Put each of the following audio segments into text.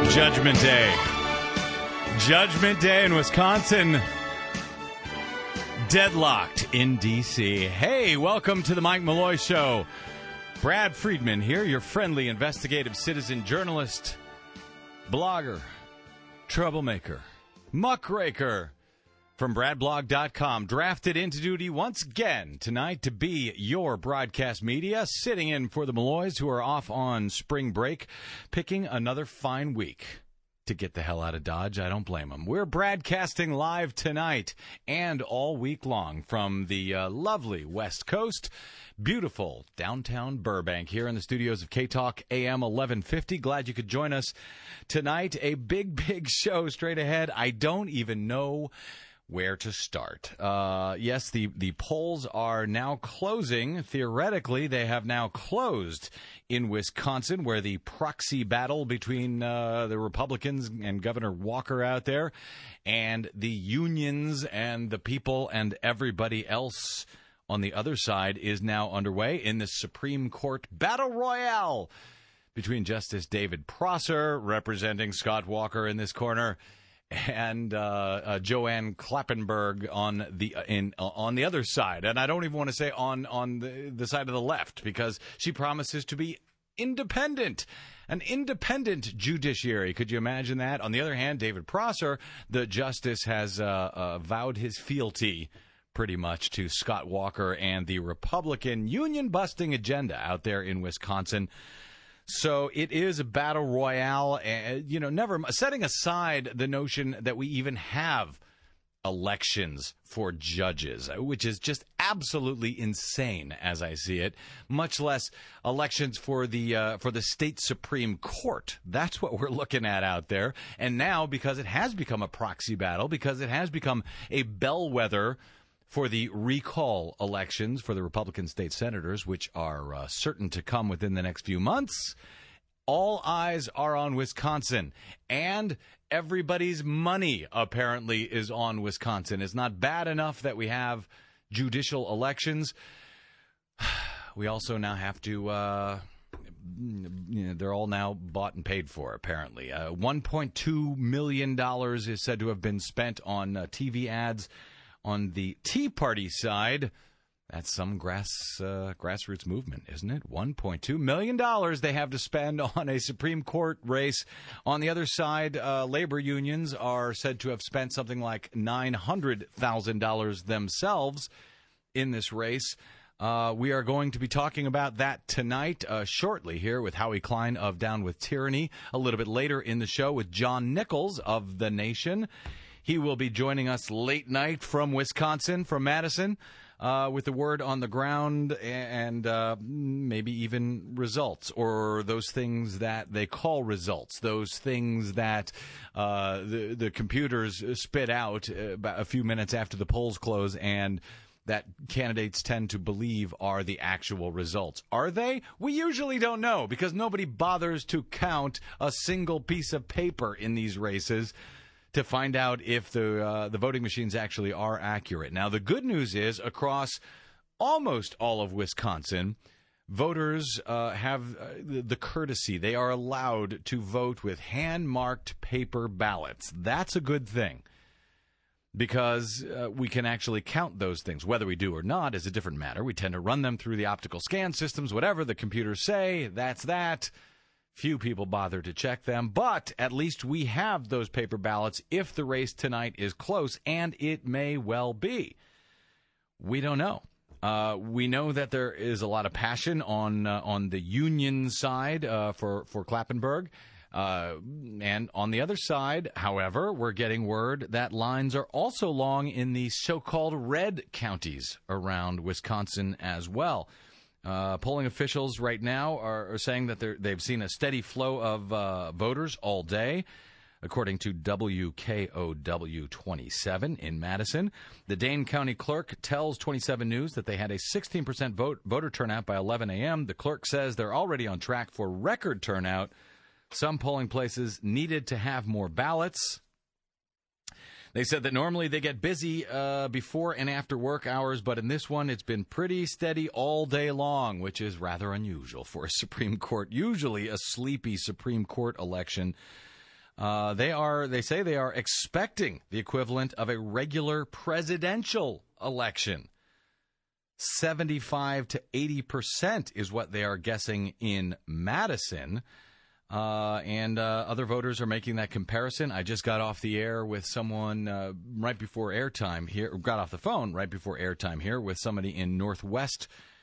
Judgment Day. Judgment Day in Wisconsin. Deadlocked in D.C. Hey, welcome to the Mike Malloy Show. Brad Friedman here, your friendly investigative citizen journalist, blogger, troublemaker, muckraker from bradblog.com. Drafted into duty once again tonight to be your broadcast media, sitting in for the Malloys who are off on spring break, picking another fine week to get the hell out of Dodge. I don't blame them. We're broadcasting live tonight and all week long from the lovely West Coast, beautiful downtown Burbank, here in the studios of K-Talk AM 1150. Glad you could join us tonight. A big show straight ahead. I don't even know where to start. Yes, the polls are now closing. Theoretically, they have now closed in Wisconsin, where the proxy battle between the Republicans and Governor Walker out there and the unions and the people and everybody else on the other side is now underway in the Supreme Court battle royale between Justice David Prosser, representing Scott Walker in this corner, and Joanne Klappenberg on the other side. And I don't even want to say on the side of the left, because she promises to be independent. An independent judiciary. Could you imagine that? On the other hand, David Prosser, the justice, has vowed his fealty pretty much to Scott Walker and the Republican union-busting agenda out there in Wisconsin. So it is a battle royale, never setting aside the notion that we even have elections for judges, which is just absolutely insane as I see it, much less elections for the state Supreme Court. That's what we're looking at out there. And now, because it has become a proxy battle, because it has become a bellwether for the recall elections for the Republican state senators, which are certain to come within the next few months, all eyes are on Wisconsin. And everybody's money, apparently, is on Wisconsin. It's not bad enough that we have judicial elections. We also now have to... they're all now bought and paid for, apparently. $1.2 million is said to have been spent on TV ads on the Tea Party side. That's some grassroots movement, isn't it? $1.2 million they have to spend on a Supreme Court race. On the other side, labor unions are said to have spent something like $900,000 themselves in this race. We are going to be talking about that tonight, shortly here with Howie Klein of Down with Tyranny. A little bit later in the show with John Nichols of The Nation. He will be joining us late night from Wisconsin, from Madison, with the word on the ground and maybe even results, or those things that they call results, those things that the computers spit out about a few minutes after the polls close and that candidates tend to believe are the actual results. Are they? We usually don't know, because nobody bothers to count a single piece of paper in these races to find out if the voting machines actually are accurate. Now, the good news is, across almost all of Wisconsin, voters have the courtesy. They are allowed to vote with hand-marked paper ballots. That's a good thing, because we can actually count those things. Whether we do or not is a different matter. We tend to run them through the optical scan systems, whatever the computers say, that's that. Few people bother to check them, but at least we have those paper ballots if the race tonight is close, and it may well be. We don't know. We know that there is a lot of passion on the union side for Klappenberg. And on the other side, however, we're getting word that lines are also long in the so-called red counties around Wisconsin as well. Polling officials right now are saying that they've seen a steady flow of voters all day. According to WKOW 27 in Madison, the Dane County clerk tells 27 News that they had a 16% voter turnout by 11 a.m. The clerk says they're already on track for record turnout. Some polling places needed to have more ballots. They said that normally they get busy before and after work hours, but in this one it's been pretty steady all day long, which is rather unusual for a Supreme Court, usually a sleepy Supreme Court election. They say they are expecting the equivalent of a regular presidential election. 75 to 80% is what they are guessing in Madison. And other voters are making that comparison. I just got off the air with someone right before airtime here. Got off the phone right before airtime here with somebody in northwest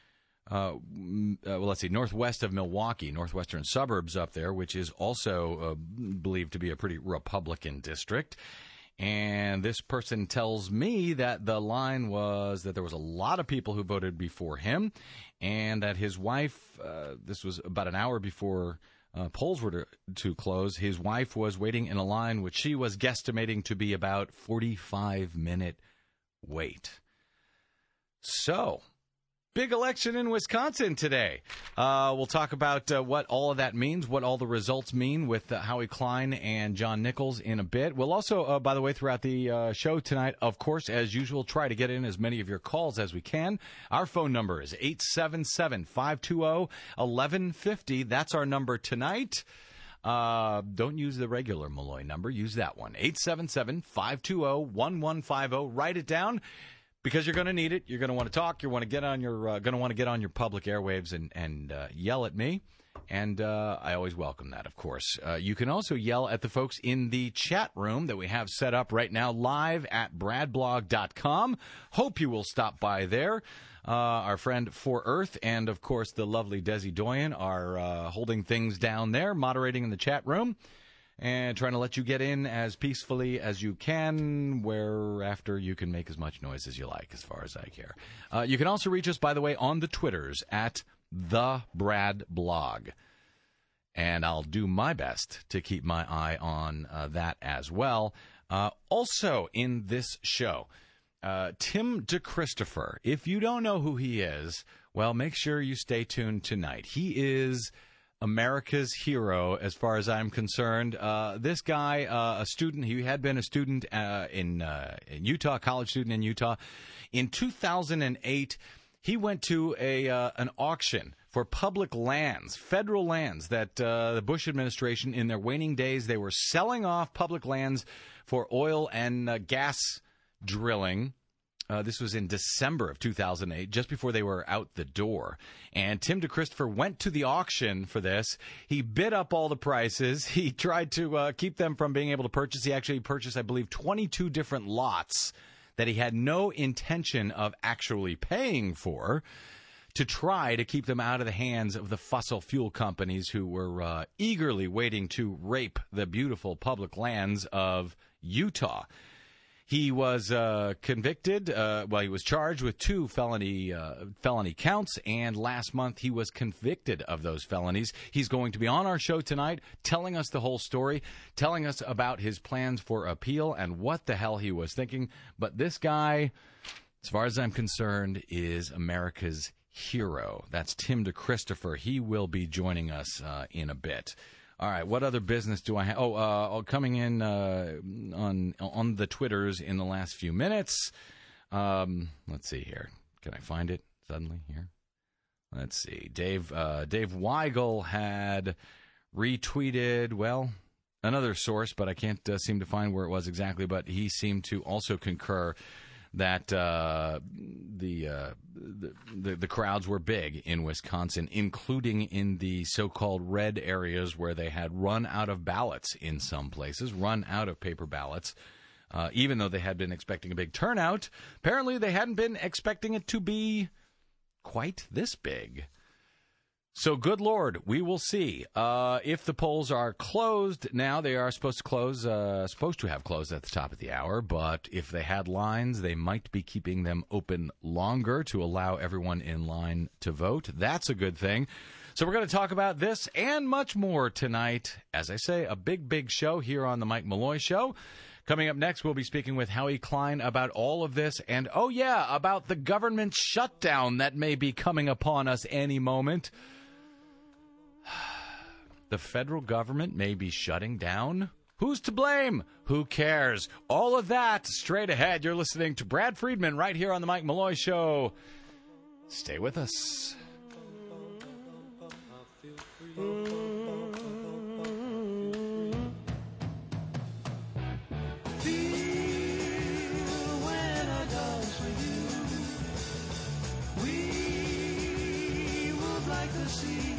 of Milwaukee, northwestern suburbs up there, which is also believed to be a pretty Republican district. And this person tells me that the line was that there was a lot of people who voted before him, and that his wife, this was about an hour before polls were to close, his wife was waiting in a line which she was guesstimating to be about 45-minute wait. So, big election in Wisconsin today. We'll talk about what all of that means, what all the results mean with Howie Klein and John Nichols in a bit. We'll also, by the way, throughout the show tonight, of course, as usual, try to get in as many of your calls as we can. Our phone number is 877-520-1150. That's our number tonight. Don't use the regular Malloy number. Use that one, 877-520-1150. Write it down. Because you're going to need it, you're going to want to talk. You're going to want to get on your public airwaves and yell at me, and I always welcome that, of course. You can also yell at the folks in the chat room that we have set up right now, live at bradblog.com. Hope you will stop by there. Our friend For Earth and, of course, the lovely Desi Doyen are holding things down there, moderating in the chat room, and trying to let you get in as peacefully as you can, whereafter you can make as much noise as you like, as far as I care. You can also reach us, by the way, on the Twitters at The Brad Blog. And I'll do my best to keep my eye on that as well. Also in this show, Tim DeChristopher. If you don't know who he is, well, make sure you stay tuned tonight. He is America's hero, as far as I'm concerned. This guy, a student, he had been a student in Utah, college student in Utah. In 2008, he went to an auction for public lands, federal lands, that the Bush administration, in their waning days, they were selling off public lands for oil and gas drilling. This was in December of 2008, just before they were out the door. And Tim DeChristopher went to the auction for this. He bid up all the prices. He tried to keep them from being able to purchase. He actually purchased, I believe, 22 different lots that he had no intention of actually paying for, to try to keep them out of the hands of the fossil fuel companies who were eagerly waiting to rape the beautiful public lands of Utah. He was convicted. He was charged with 2 felony counts, and last month he was convicted of those felonies. He's going to be on our show tonight, telling us the whole story, telling us about his plans for appeal and what the hell he was thinking. But this guy, as far as I'm concerned, is America's hero. That's Tim DeChristopher. He will be joining us in a bit. All right, what other business do I have? Coming in on the Twitters in the last few minutes. Let's see here. Can I find it suddenly here? Let's see. Dave Weigel had retweeted, well, another source, but I can't seem to find where it was exactly, but he seemed to also concur that the crowds were big in Wisconsin, including in the so-called red areas where they had run out of ballots in some places, run out of paper ballots. Even though they had been expecting a big turnout, apparently they hadn't been expecting it to be quite this big. So, good Lord, we will see. If the polls are closed now, they are supposed to have closed at the top of the hour, but if they had lines, they might be keeping them open longer to allow everyone in line to vote. That's a good thing. So we're going to talk about this and much more tonight. As I say, a big, big show here on the Mike Malloy Show. Coming up next, we'll be speaking with Howie Klein about all of this and, oh yeah, about the government shutdown that may be coming upon us any moment. The federal government may be shutting down. Who's to blame? Who cares? All of that straight ahead. You're listening to Brad Friedman right here on the Mike Malloy Show. Stay with us. the sea.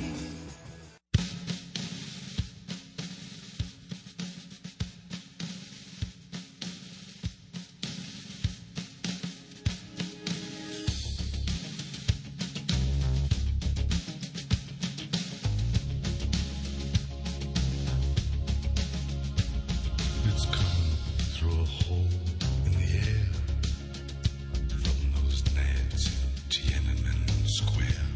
It's coming through a hole in the air from those nads in Tiananmen Square.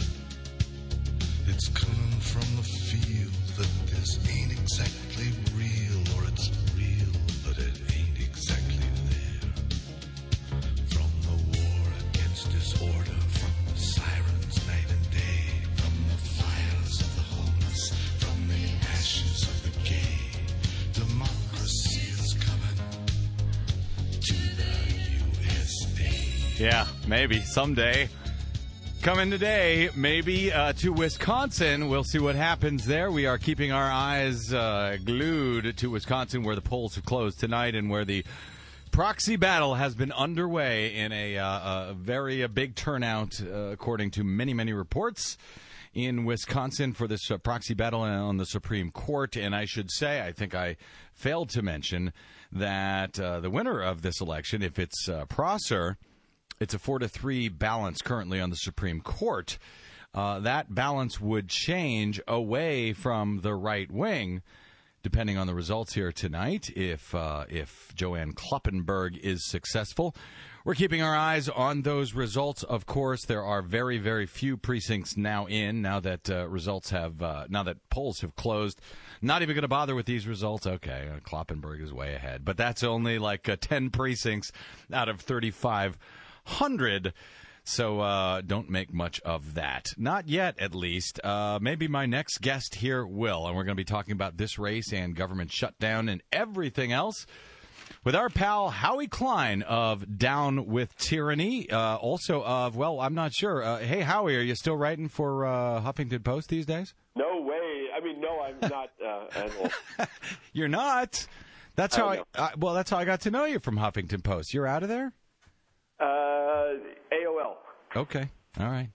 It's coming from the feel that this ain't exactly real, or it's real, but it ain't exactly there. From the war against disorder, from the sirens night and day, from the fires of the homeless, from the ashes of the gay. Democracy is coming to the USA. Yeah, maybe someday. Coming today, maybe to Wisconsin. We'll see what happens there. We are keeping our eyes glued to Wisconsin, where the polls have closed tonight and where the proxy battle has been underway in a very big turnout, according to many, many reports, in Wisconsin for this proxy battle on the Supreme Court. And I should say, I think I failed to mention that the winner of this election, if it's Prosser, it's a 4-3 balance currently on the Supreme Court. That balance would change away from the right wing, depending on the results here tonight, if Joanne Kloppenburg is successful. We're keeping our eyes on those results. Of course, there are very, very few precincts now that now that polls have closed. Not even going to bother with these results. Okay, Kloppenburg is way ahead, but that's only like 10 precincts out of 3,500. So don't make much of that. Not yet, at least. Maybe my next guest here will. And we're going to be talking about this race and government shutdown and everything else with our pal Howie Klein of Down with Tyranny. Also of, well, I'm not sure. Hey, Howie, are you still writing for Huffington Post these days? No way. I mean, no, I'm not at all. You're not? That's how that's how I got to know you, from Huffington Post. You're out of there? AOL. Okay. All right.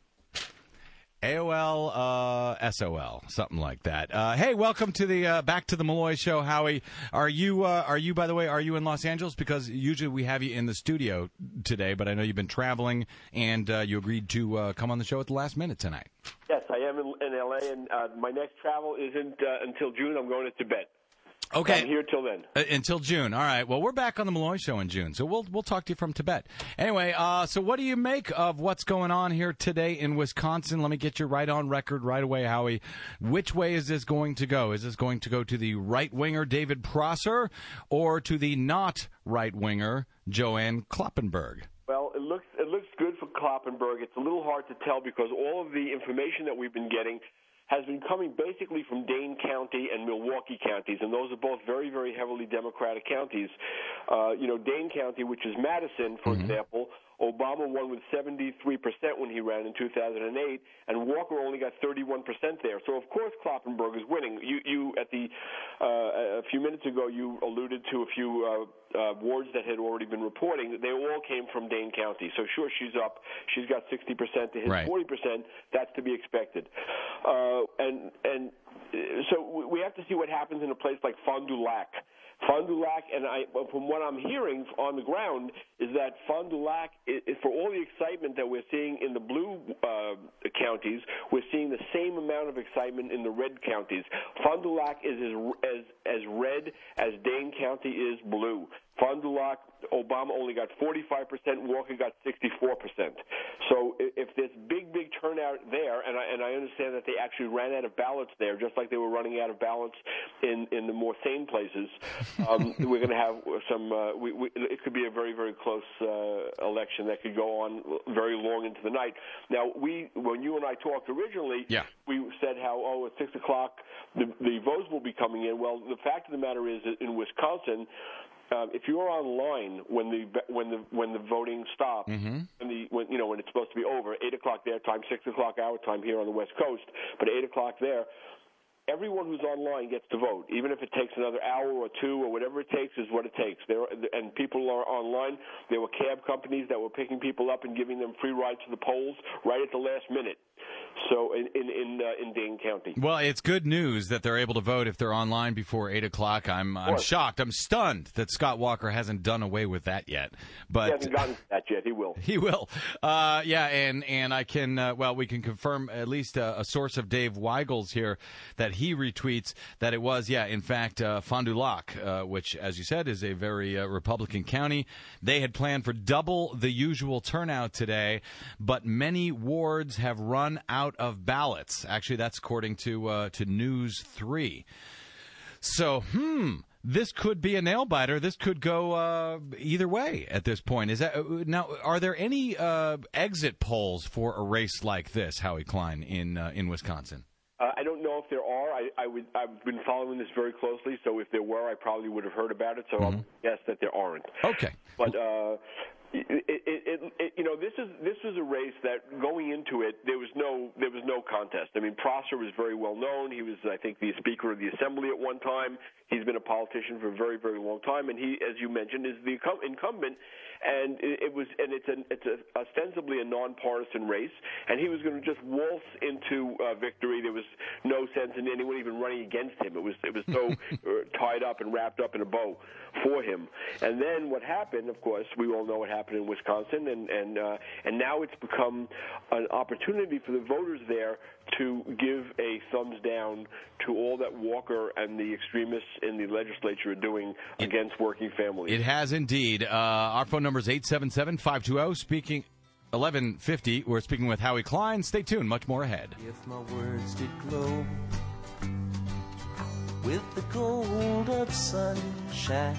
AOL, SOL, something like that. Hey, welcome to the back to the Malloy Show, Howie. Are you, by the way, are you in Los Angeles? Because usually we have you in the studio today, but I know you've been traveling, and you agreed to come on the show at the last minute tonight. Yes, I am in L.A., and my next travel isn't until June. I'm going to Tibet. Okay. I'm here till then. Until June. All right. Well, we're back on the Malloy Show in June, so we'll talk to you from Tibet. Anyway, so what do you make of what's going on here today in Wisconsin? Let me get you right on record right away, Howie. Which way is this going to go? Is this going to go to the right-winger David Prosser or to the not right-winger Joanne Kloppenburg? Well, it looks good for Kloppenburg. It's a little hard to tell because all of the information that we've been getting has been coming basically from Dane County and Milwaukee counties, and those are both very, very heavily Democratic counties. Dane County, which is Madison, for example, Obama won with 73% when he ran in 2008, and Walker only got 31% there. So, of course, Kloppenburg is winning. You a few minutes ago, you alluded to a few wards that had already been reporting. They all came from Dane County. So, sure, she's up. She's got 60% to his 40%. That's to be expected. So we have to see what happens in a place like Fond du Lac. Fond du Lac, and from what I'm hearing on the ground, is that Fond du Lac, for all the excitement that we're seeing in the blue counties, we're seeing the same amount of excitement in the red counties. Fond du Lac is as red as Dane County is blue. Fond du Lac, Obama only got 45%, Walker got 64%. So if there's big turnout there, and I understand that they actually ran out of ballots there, just like they were running out of ballots in the more sane places, we're going to have some. It could be a very, very close election that could go on very long into the night. Now, when you and I talked originally, we said how at 6 o'clock the votes will be coming in. Well, the fact of the matter is that in Wisconsin, if you're online when the voting stops, when it's supposed to be over, 8 o'clock their time, 6 o'clock our time here on the West Coast, but 8 o'clock there, everyone who's online gets to vote. Even if it takes another hour or two or whatever it takes is what it takes. And people are online. There were cab companies that were picking people up and giving them free rides to the polls right at the last minute. So in Dane County. Well, it's good news that they're able to vote if they're online before 8 o'clock. I'm shocked. I'm stunned that Scott Walker hasn't done away with that yet. But he hasn't gotten to that yet. He will. He will. And I can, we can confirm at least a source of Dave Weigel's here that he retweets that it was, in fact, Fond du Lac, which, as you said, is a very Republican county. They had planned for double the usual turnout today, but many wards have run out of ballots. Actually, that's according to News 3. So, this could be a nail biter. This could go either way at this point. Is that now? Are there any exit polls for a race like this, Howie Klein, in Wisconsin? I don't know if there are. I've been following this very closely, so if there were, I probably would have heard about it. So I'll guess that there aren't. Okay, but. This was a race that going into it there was no contest. I mean, Prosser was very well known. He was, I think, the Speaker of the Assembly at one time. He's been a politician for a very, very long time, and he, as you mentioned, is the incumbent. And it's ostensibly a nonpartisan race, and he was going to just waltz into victory. There was no sense in anyone even running against him. It was so tied up and wrapped up in a bow for him. And then what happened, of course, we all know what happened in Wisconsin, and now it's become an opportunity for the voters there to give a thumbs down to all that Walker and the extremists in the legislature are doing against working families. It has indeed. Our phone number is 877-520. Speaking 1150. We're speaking with Howie Klein. Stay tuned. Much more ahead. If my words did glow with the gold of sunshine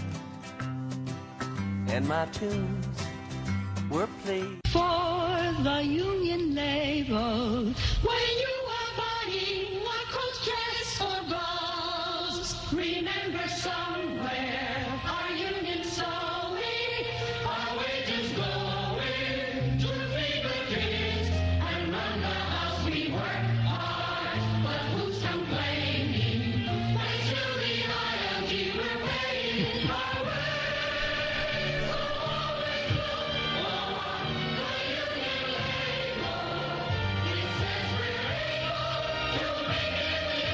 and my tunes were played for the union label. When you are buying a coat dress or blouse, remember somewhere our union sewing, our wages going to feed the kids and run the house. We work hard, but who's complaining? Thanks to the loyalty we're paying. Our wages will always go on the union label. It says we're able to make it the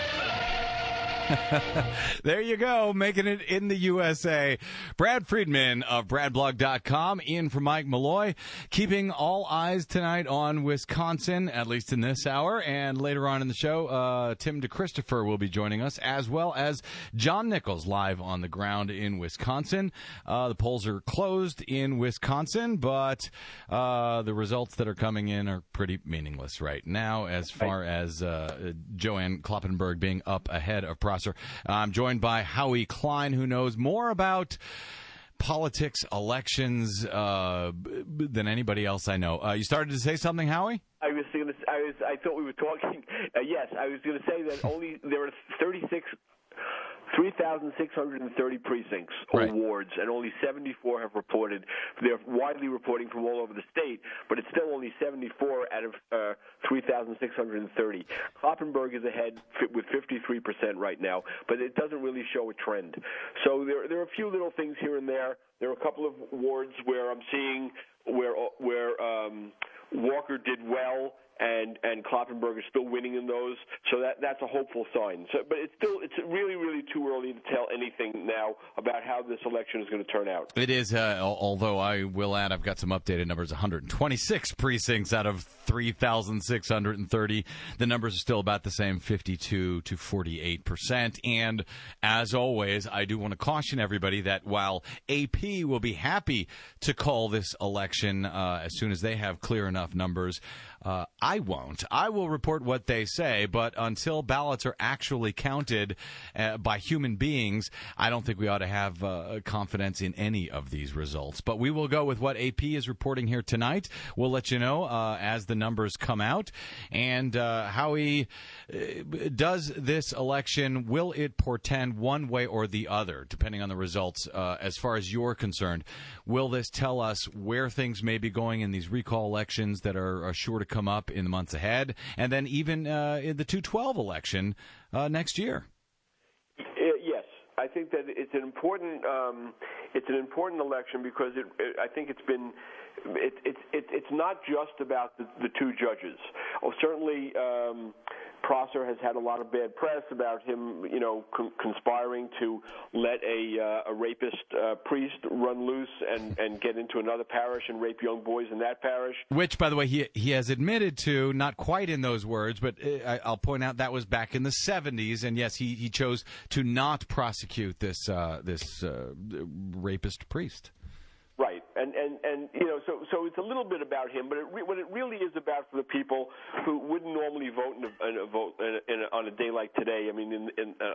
There you go, making it in the USA. Brad Friedman of BradBlog.com in for Mike Malloy, keeping all eyes tonight on Wisconsin, at least in this hour. And later on in the show, Tim DeChristopher will be joining us, as well as John Nichols live on the ground in Wisconsin. The polls are closed in Wisconsin, but the results that are coming in are pretty meaningless right now as far as Joanne Kloppenburg being up ahead of Prosser. I'm joined by Howie Klein, who knows more about politics, elections than anybody else I know. You started to say something, Howie? I thought we were talking. Yes, I was going to say that there are 3,630 precincts or wards, and only 74 have reported. They're widely reporting from all over the state, but it's still only 74 out of 3,630. Kloppenburg is ahead with 53% right now, but it doesn't really show a trend. So there are a few little things here and there. There are a couple of wards where I'm seeing where Walker did well, and Kloppenburg is still winning in those, so that's a hopeful sign. So, but it's really, really too early to tell anything now about how this election is going to turn out. It is, although I will add, I've got some updated numbers, 126 precincts out of 3,630. The numbers are still about the same, 52 to 48%. And as always, I do want to caution everybody that while AP will be happy to call this election as soon as they have clear enough numbers, I won't. I will report what they say, but until ballots are actually counted by human beings, I don't think we ought to have confidence in any of these results. But we will go with what AP is reporting here tonight. We'll let you know as the numbers come out. And Howie, does this election, will it portend one way or the other, depending on the results, as far as you're concerned? Will this tell us where things may be going in these recall elections that are sure to come up in the months ahead, and then even in the 212 election next year? Yes, I think that it's an important election because I think it's been it's not just about the two judges. Oh, certainly. Prosser has had a lot of bad press about him, conspiring to let a rapist priest run loose and get into another parish and rape young boys in that parish. Which, by the way, he has admitted to, not quite in those words, but I'll point out that was back in the 70s, and yes, he chose to not prosecute this rapist priest. Right, and so it's a little bit about him, but what it really is about for the people who wouldn't normally vote on a day like today. I mean,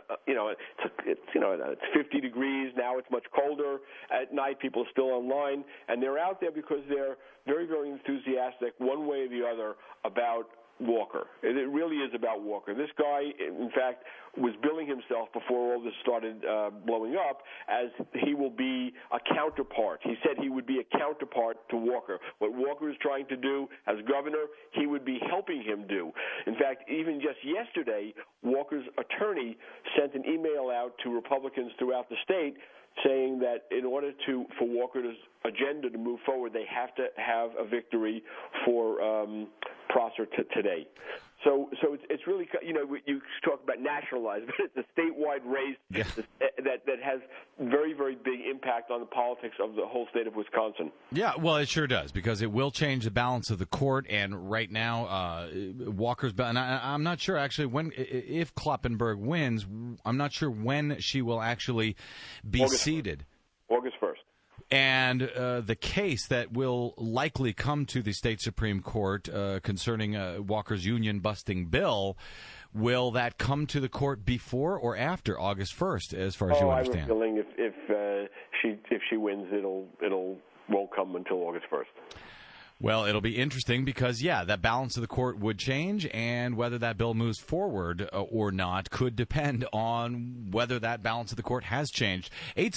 it's 50 degrees now. It's much colder at night. People are still online, and they're out there because they're very, very enthusiastic, one way or the other, about Walker. It really is about Walker. This guy, in fact, was billing himself before all this started blowing up as he will be a counterpart. He said he would be a counterpart to Walker. What Walker is trying to do as governor, he would be helping him do. In fact, even just yesterday, Walker's attorney sent an email out to Republicans throughout the state saying that in order for Walker's agenda to move forward, they have to have a victory for Prosser today. So it's really, you talk about nationalized, but it's a statewide race that has very, very big impact on the politics of the whole state of Wisconsin. Yeah, well, it sure does, because it will change the balance of the court. And right now, Walker's, and I'm not sure actually if Kloppenburg wins, I'm not sure when she will actually be seated. August 1st. And the case that will likely come to the state Supreme Court concerning Walker's union-busting bill, will that come to the court before or after August 1st, as far as you understand? I have a feeling if she wins, it won't come until August 1st. Well, it'll be interesting because, that balance of the court would change, and whether that bill moves forward or not could depend on whether that balance of the court has changed.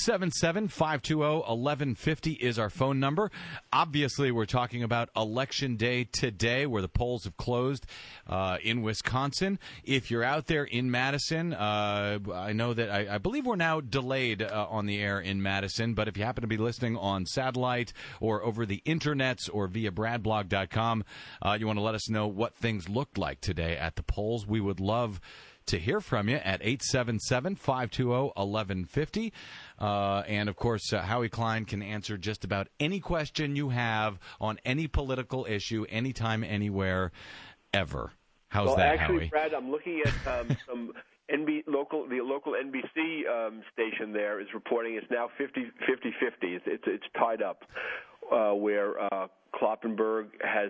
877-520-1150 is our phone number. Obviously, we're talking about Election Day today, where the polls have closed in Wisconsin. If you're out there in Madison, I know that I believe we're now delayed on the air in Madison, but if you happen to be listening on satellite or over the internets or via bradblog.com, you want to let us know what things looked like today at the polls, we would love to hear from you at 877-520-1150. And, of course, Howie Klein can answer just about any question you have on any political issue, anytime, anywhere, ever. How's that, actually, Howie? Brad, I'm looking at some the local NBC station there is reporting it's now 50-50. It's tied up, where Kloppenburg has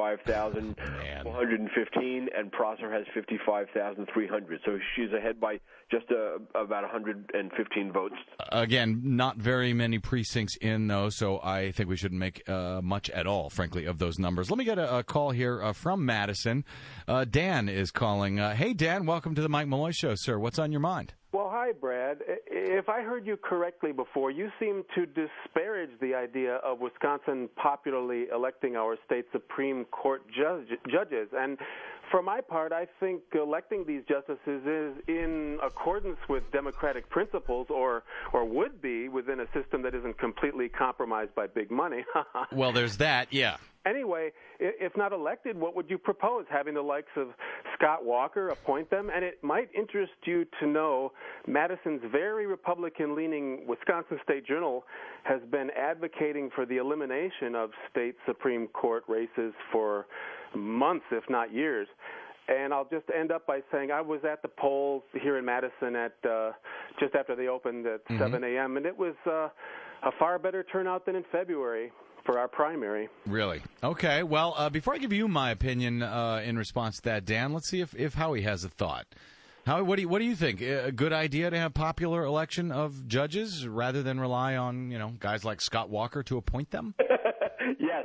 55,415 and Prosser has 55,300. So she's ahead by just about 115 votes. Again, not very many precincts in, though, so I think we shouldn't make much at all, frankly, of those numbers. Let me get a call here from Madison. Dan is calling. Hey, Dan, welcome to the Mike Malloy Show, sir. What's on your mind? Well, hi, Brad. If I heard you correctly before, you seem to disparage the idea of Wisconsin popularly electing our state Supreme Court judges. And for my part, I think electing these justices is in accordance with democratic principles, or would be within a system that isn't completely compromised by big money. Well, there's that, yeah. Anyway, if not elected, what would you propose? Having the likes of Scott Walker appoint them? And it might interest you to know Madison's very Republican-leaning Wisconsin State Journal has been advocating for the elimination of state Supreme Court races for months, if not years. And I'll just end up by saying I was at the polls here in Madison at just after they opened at 7 a.m., and it was a far better turnout than in February for our primary. Really? Okay. Well, before I give you my opinion in response to that, Dan, let's see if Howie has a thought. Howie, what do you think? A good idea to have popular election of judges rather than rely on guys like Scott Walker to appoint them? Yes,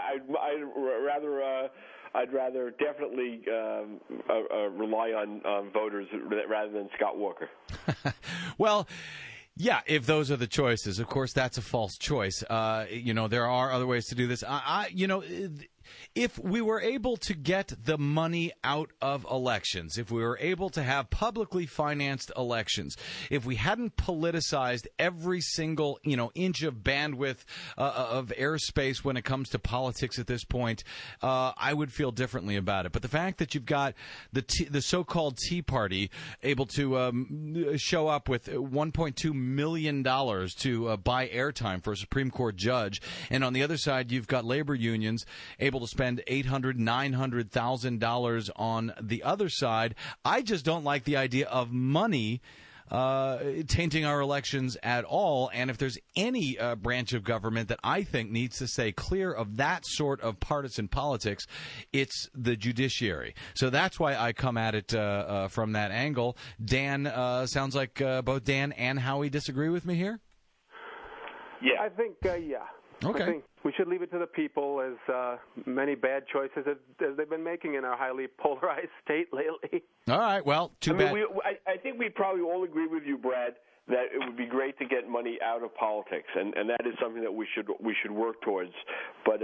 I'd rather definitely rely on voters rather than Scott Walker. Well, yeah, if those are the choices. Of course, that's a false choice. There are other ways to do this. if we were able to get the money out of elections, if we were able to have publicly financed elections, if we hadn't politicized every single, inch of bandwidth of airspace when it comes to politics at this point, I would feel differently about it. But the fact that you've got the so-called Tea Party able to show up with $1.2 million to buy airtime for a Supreme Court judge, and on the other side, you've got labor unions able to spend $800,000, $900,000 on the other side. I just don't like the idea of money tainting our elections at all. And if there's any branch of government that I think needs to stay clear of that sort of partisan politics, it's the judiciary. So that's why I come at it from that angle. Dan, sounds like both Dan and Howie disagree with me here? Yeah. I think, yeah. Okay. I think we should leave it to the people, as many bad choices as they've been making in our highly polarized state lately. All right. Well, too bad. I think we probably all agree with you, Brad, that it would be great to get money out of politics, and that is something that we should work towards. But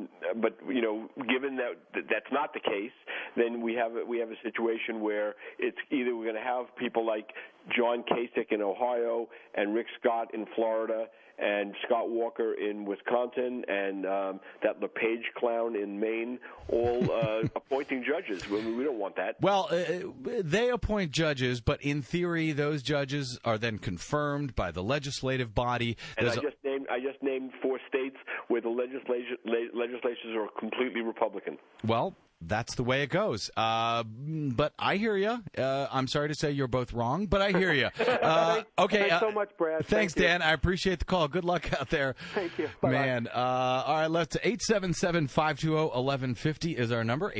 given that that's not the case, then we have a situation where it's either we're going to have people like John Kasich in Ohio and Rick Scott in Florida and Scott Walker in Wisconsin and that LePage clown in Maine, all appointing judges. We don't want that. Well, they appoint judges, but in theory, those judges are then confirmed by the legislative body. And I just named 4 states where the legislatures are completely Republican. Well, that's the way it goes. But I hear you. I'm sorry to say you're both wrong, but I hear you. Okay. Thanks so much, Brad. Thanks, Thank Dan. I appreciate the call. Good luck out there. Thank you. Bye-bye. Man. All right, let's 877-520-1150 is our number.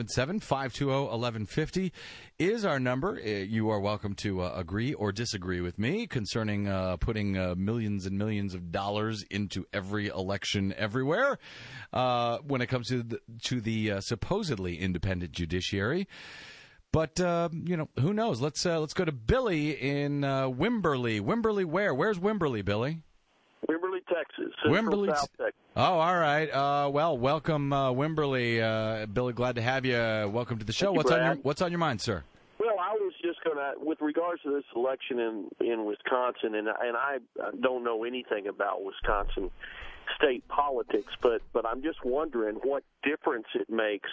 877-520-1150 is our number. You are welcome to agree or disagree with me concerning putting millions and millions of dollars into every election everywhere when it comes to the supposedly independent judiciary. But who knows? Let's go to Billy in Wimberley. Wimberley, where? Where's Wimberley, Billy? Wimberley, Texas. Wimberley, South Texas. Oh, all right. Well, welcome, Wimberley. Billy, glad to have you. Welcome to the show. What's on your mind, sir? Well, I was just going to, with regards to this election in Wisconsin, and I don't know anything about Wisconsin state politics, but I'm just wondering what difference it makes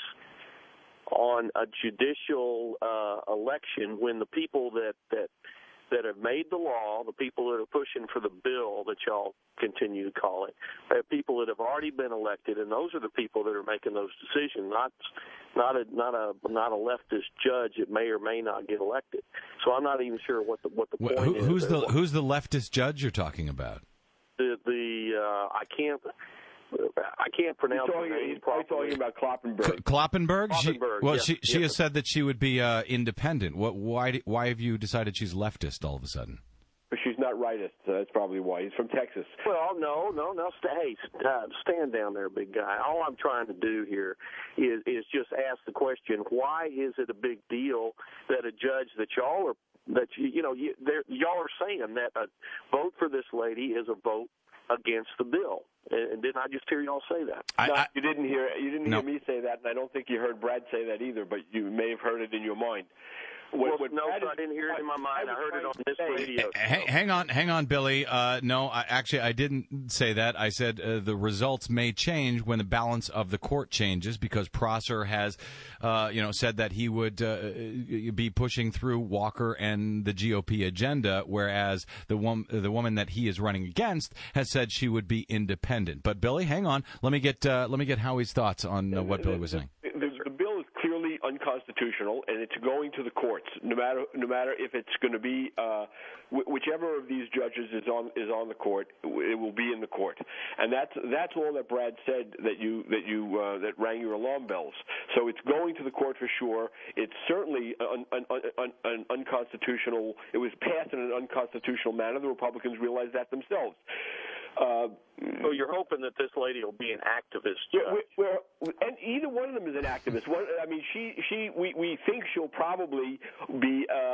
on a judicial election when the people that have made the law, the people that are pushing for the bill that y'all continue to call it, are people that have already been elected, and those are the people that are making those decisions, not a leftist judge that may or may not get elected. So I'm not even sure what the point is. Who's the leftist judge you're talking about? I can't pronounce the name. He's probably talking about Kloppenberg. Kloppenberg? Kloppenberg, She has said that she would be independent. Why have you decided she's leftist all of a sudden? She's not rightist, so that's probably why. He's from Texas. Well, no. Hey, stand down there, big guy. All I'm trying to do here is just ask the question: why is it a big deal that a judge that y'all are saying that a vote for this lady is a vote against the bill? And didn't I just hear y'all say that? You didn't hear me say that, and I don't think you heard Brad say that either. But you may have heard it in your mind. I didn't hear it in my mind. I heard it on this radio. Hang on, Billy. No, I didn't say that. I said the results may change when the balance of the court changes, because Prosser has, said that he would be pushing through Walker and the GOP agenda, whereas the woman that he is running against has said she would be independent. But Billy, hang on. Let me get Howie's thoughts on what Billy was saying. The bill is clearly unconstitutional, and it's going to the courts. No matter if it's going to be whichever of these judges is on the court, it will be in the court, and that's all that Brad said that rang your alarm bells. So it's going to the court for sure. It's certainly an unconstitutional. It was passed in an unconstitutional manner. The Republicans realized that themselves. So you're hoping that this lady will be an activist judge? And either one of them is an activist. We think she'll probably be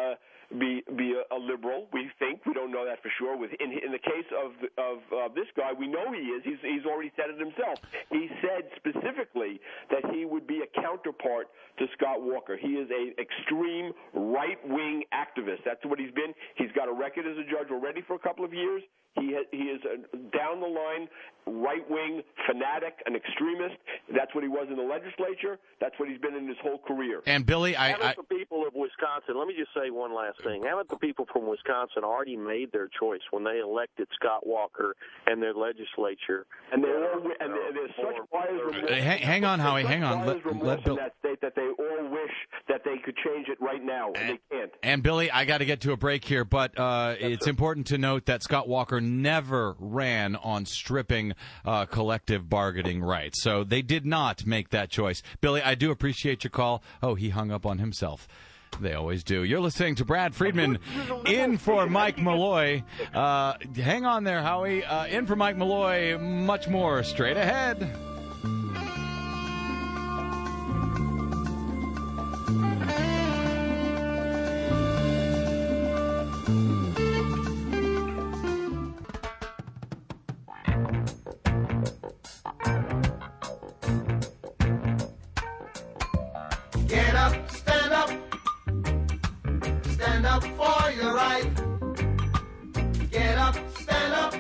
be a liberal. We think, we don't know that for sure. In the case of this guy, we know he is. He's already said it himself. He said specifically that he would be a counterpart to Scott Walker. He is an extreme right-wing activist. That's what he's been. He's got a record as a judge already for a couple of years. He is a down-the-line right-wing fanatic, an extremist. That's what he was in the legislature. That's what he's been in his whole career. And, Billy, Haven't the people of Wisconsin, let me just say one last thing. Haven't the people from Wisconsin already made their choice when they elected Scott Walker and their legislature? And there's such buyer's remorse. Hang on, Howie. Hang on. Let Bill. In that state that they all wish that they could change it right now, and they can't. And, Billy, I got to get to a break here, but it's important to note that Scott Walker never ran on stripping collective bargaining rights. So they did not make that choice. Billy, I do appreciate your call. Oh, he hung up on himself. They always do. You're listening to Brad Friedman in for Mike Malloy. Hang on there, Howie. In for Mike Malloy. Much more straight ahead. Get up, stand up. Stand up for your right. Get up, stand up.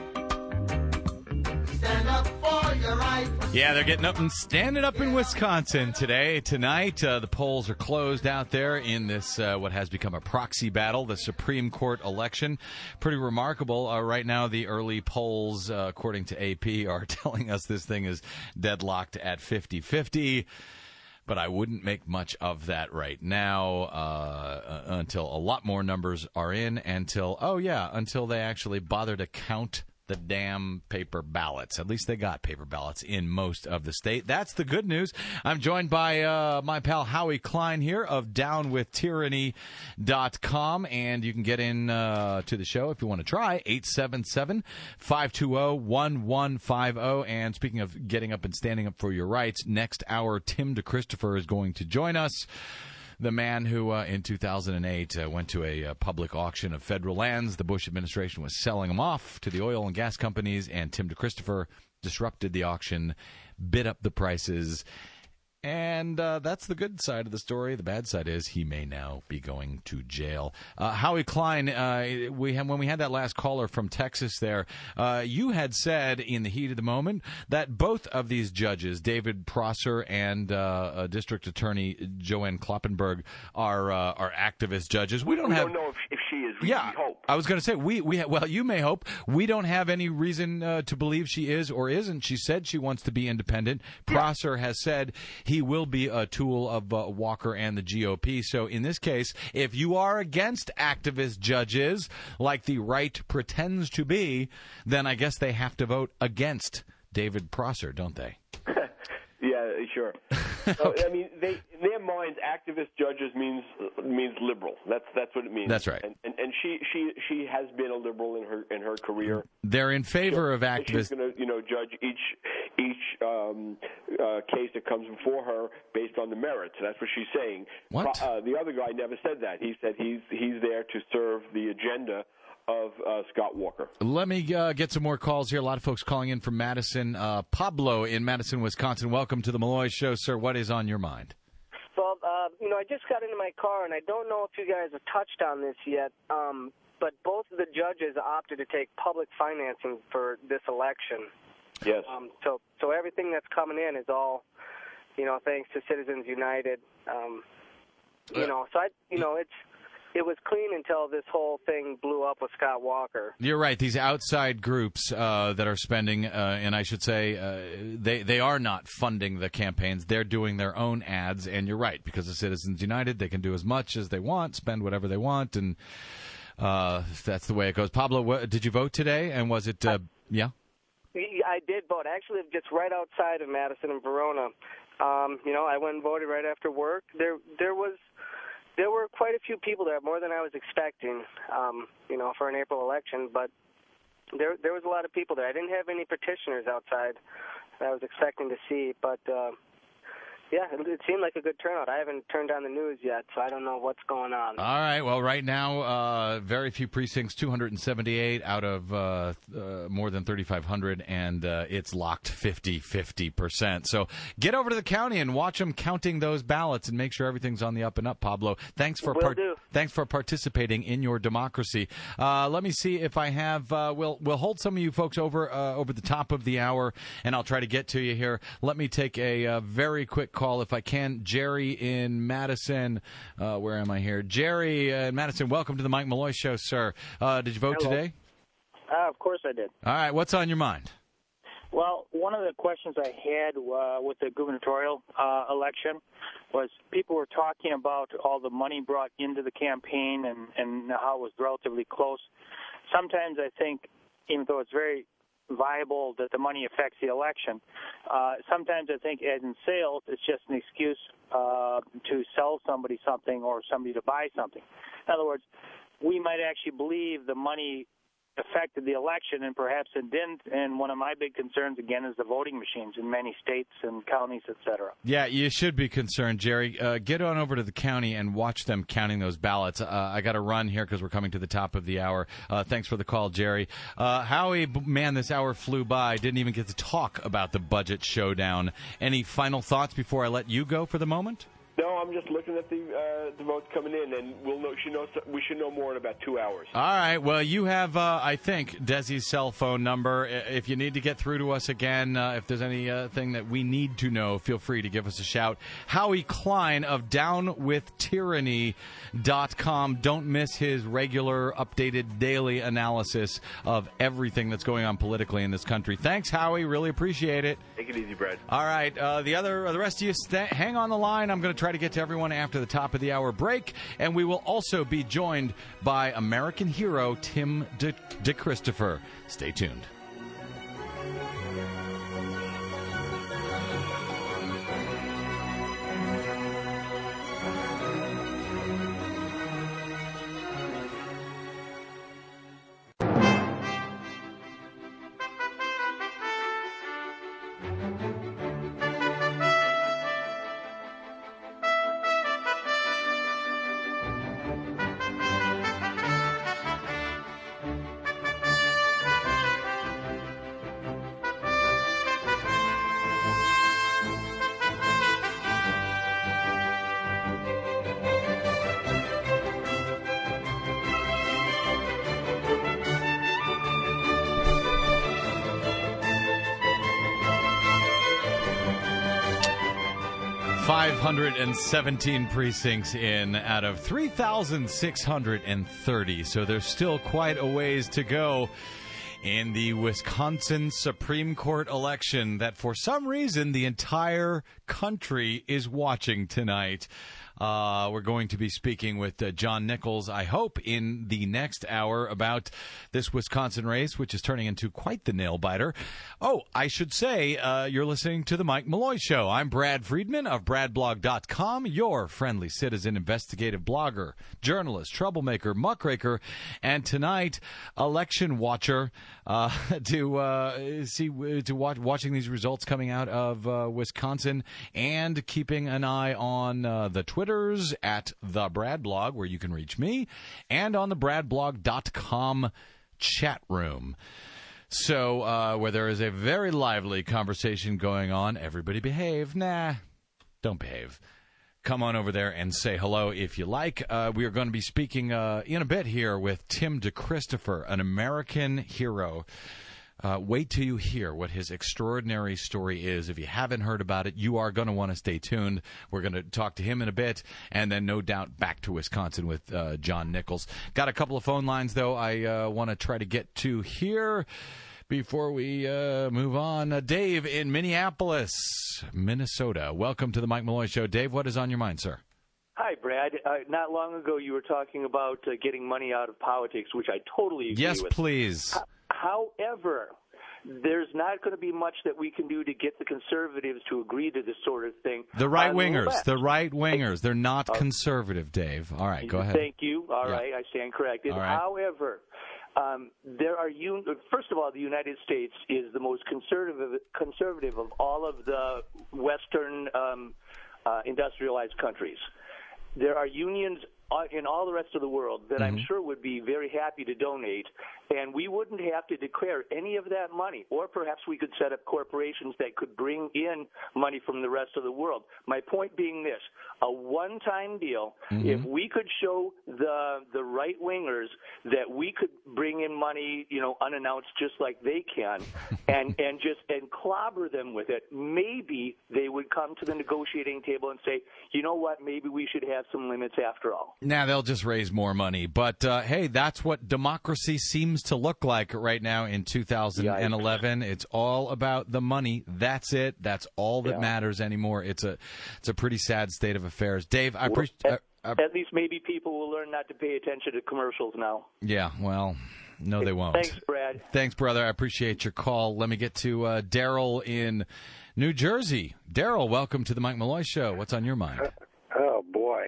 Stand up for your right. Yeah, they're getting up and standing up in Wisconsin tonight. The polls are closed out there in this, what has become a proxy battle, the Supreme Court election. Pretty remarkable. Right now, the early polls, according to AP, are telling us this thing is deadlocked at 50-50. But I wouldn't make much of that right now until a lot more numbers are in, until they actually bother to count the damn paper ballots. At least they got paper ballots in most of the state. That's the good news. I'm joined by my pal Howie Klein here of DownWithTyranny.com, and you can get in to the show if you want to try, 877-520-1150. And speaking of getting up and standing up for your rights, next hour, Tim DeChristopher is going to join us. The man who, in 2008, went to a public auction of federal lands. The Bush administration was selling them off to the oil and gas companies, and Tim DeChristopher disrupted the auction, bid up the prices, and that's the good side of the story. The bad side is he may now be going to jail. Howie Klein, when we had that last caller from Texas there, you had said in the heat of the moment that both of these judges, David Prosser and District Attorney Joanne Kloppenberg, are activist judges. We don't know if she is. We hope. I was going to say, well, you may hope. We don't have any reason to believe she is or isn't. She said she wants to be independent. Prosser has said he will be a tool of Walker and the GOP. So in this case, if you are against activist judges like the right pretends to be, then I guess they have to vote against David Prosser, don't they? Yeah, sure. Okay. I mean, in their minds, activist judges means liberal. That's what it means. That's right. And she has been a liberal in her career. They're in favor of activists. She's going to judge each case that comes before her based on the merits. That's what she's saying. What? The other guy never said that. He said he's there to serve the agenda of Scott Walker. Let me get some more calls here. A lot of folks calling in from Madison. Pablo in Madison, Wisconsin. Welcome to the Malloy Show, sir. What is on your mind? Well, I just got into my car, and I don't know if you guys have touched on this yet, but both of the judges opted to take public financing for this election. Yes. So everything that's coming in is all, thanks to Citizens United. It was clean until this whole thing blew up with Scott Walker. You're right. These outside groups that are spending, and I should say, they are not funding the campaigns. They're doing their own ads, and you're right. Because of Citizens United, they can do as much as they want, spend whatever they want, and that's the way it goes. Pablo, did you vote today? And was it, yeah? I did vote. Actually, just right outside of Madison and Verona. I went and voted right after work. There were quite a few people there, more than I was expecting, for an April election. But there was a lot of people there. I didn't have any petitioners outside that I was expecting to see. But, Yeah, it seemed like a good turnout. I haven't turned on the news yet, so I don't know what's going on. All right. Well, right now, very few precincts, 278 out of more than 3,500, and it's locked 50%. So get over to the county and watch them counting those ballots and make sure everything's on the up and up, Pablo. Thanks for participating in your democracy. Let me see if I have. We'll hold some of you folks over the top of the hour, and I'll try to get to you here. Let me take a very quick call if I can. Jerry in Madison. Where am I here? Jerry in Madison, welcome to the Mike Malloy Show, sir. Did you vote today? Of course I did. All right. What's on your mind? Well, one of the questions I had with the gubernatorial election was people were talking about all the money brought into the campaign and how it was relatively close. Sometimes I think, even though it's very viable that the money affects the election, sometimes I think, as in sales, it's just an excuse to sell somebody something or somebody to buy something. In other words, we might actually believe the money affected the election, and perhaps it didn't. And one of my big concerns, again, is the voting machines in many states and counties, et cetera. Yeah, you should be concerned, Jerry. Get on over to the county and watch them counting those ballots. I got to run here because we're coming to the top of the hour. Thanks for the call, Jerry. Howie, man, this hour flew by. Didn't even get to talk about the budget showdown. Any final thoughts before I let you go for the moment? No, I'm just looking at the votes coming in, and we should know more in about 2 hours. All right. Well, you have, I think, Desi's cell phone number. If you need to get through to us again, if there's anything that we need to know, feel free to give us a shout. Howie Klein of DownWithTyranny.com. Don't miss his regular, updated daily analysis of everything that's going on politically in this country. Thanks, Howie. Really appreciate it. Take it easy, Brad. All right. The rest of you, hang on the line. I'm going to try to get to everyone after the top of the hour break, and we will also be joined by American hero Tim DeChristopher. Stay tuned. $517 precincts in out of 3,630, so there's still quite a ways to go in the Wisconsin Supreme Court election that for some reason the entire country is watching tonight. We're going to be speaking with John Nichols, I hope, in the next hour about this Wisconsin race, which is turning into quite the nail-biter. Oh, I should say, you're listening to The Mike Malloy Show. I'm Brad Friedman of BradBlog.com, your friendly citizen investigative blogger, journalist, troublemaker, muckraker, and tonight, election watcher, watching these results coming out of Wisconsin and keeping an eye on the Twitters at the Brad Blog, where you can reach me, and on the BradBlog.com chat room. So where there is a very lively conversation going on. Everybody behave. Nah, don't behave. Come on over there and say hello if you like. We are going to be speaking in a bit here with Tim DeChristopher, an American hero. Wait till you hear what his extraordinary story is. If you haven't heard about it, you are going to want to stay tuned. We're going to talk to him in a bit, and then no doubt back to Wisconsin with John Nichols. Got a couple of phone lines, though, I want to try to get to here before we move on. Dave in Minneapolis, Minnesota. Welcome to the Mike Malloy Show. Dave, what is on your mind, sir? Hi, Brad. Not long ago, you were talking about getting money out of politics, which I totally agree with. Yes, please. However, there's not going to be much that we can do to get the conservatives to agree to this sort of thing. The right-wingers. They're not conservative, Dave. All right, go ahead. Thank you. All right, I stand corrected. All right. However, There are first of all, the United States is the most conservative of all of the Western industrialized countries. There are unions in all the rest of the world that I'm sure would be very happy to donate, and we wouldn't have to declare any of that money, or perhaps we could set up corporations that could bring in money from the rest of the world. My point being this, a one-time deal, if we could show the right-wingers that we could bring in money, unannounced just like they can, and clobber them with it, maybe they would come to the negotiating table and say, you know what, maybe we should have some limits after all. Now they'll just raise more money. But, hey, that's what democracy seems to look like right now in 2011. It's all about the money. That's it. That's all that matters anymore. It's a pretty sad state of affairs. Dave, I appreciate at least maybe people will learn not to pay attention to commercials now. Yeah, well, no, they won't. Thanks, Brad. Thanks, brother. I appreciate your call. Let me get to Daryl in New Jersey. Daryl, welcome to the Mike Malloy Show. What's on your mind? Oh, boy.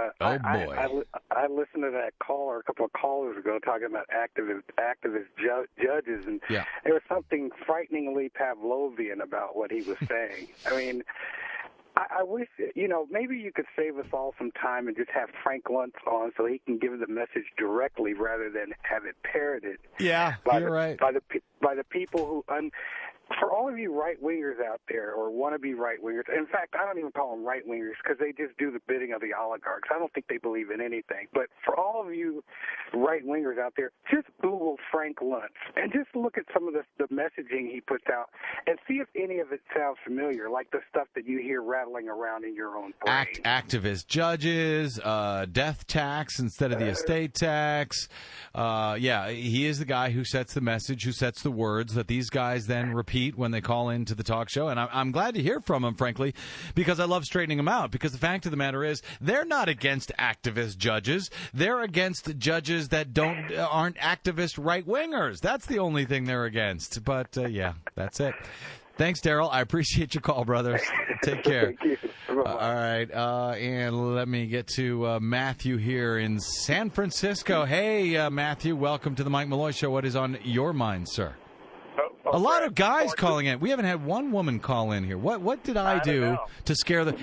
I listened to that caller a couple of callers ago talking about activist judges, and there was something frighteningly Pavlovian about what he was saying. I mean, I wish, maybe you could save us all some time and just have Frank Luntz on so he can give the message directly rather than have it parroted. Yeah, you're right. By the people who... For all of you right-wingers out there, or wannabe right-wingers, in fact, I don't even call them right-wingers because they just do the bidding of the oligarchs. I don't think they believe in anything. But for all of you right-wingers out there, just Google Frank Luntz and just look at some of the messaging he puts out and see if any of it sounds familiar, like the stuff that you hear rattling around in your own brain. Activist judges, death tax instead of the estate tax. He is the guy who sets the message, who sets the words that these guys then repeat when they call into the talk show. And I'm glad to hear from them, frankly, because I love straightening them out. Because the fact of the matter is, they're not against activist judges. They're against judges that aren't activist right-wingers. That's the only thing they're against. But, that's it. Thanks, Daryl. I appreciate your call, brother. Take care. Thank you. All right. And let me get to Matthew here in San Francisco. Hey, Matthew, welcome to the Mike Malloy Show. What is on your mind, sir? A lot of guys calling in. We haven't had one woman call in here. What did I do to scare the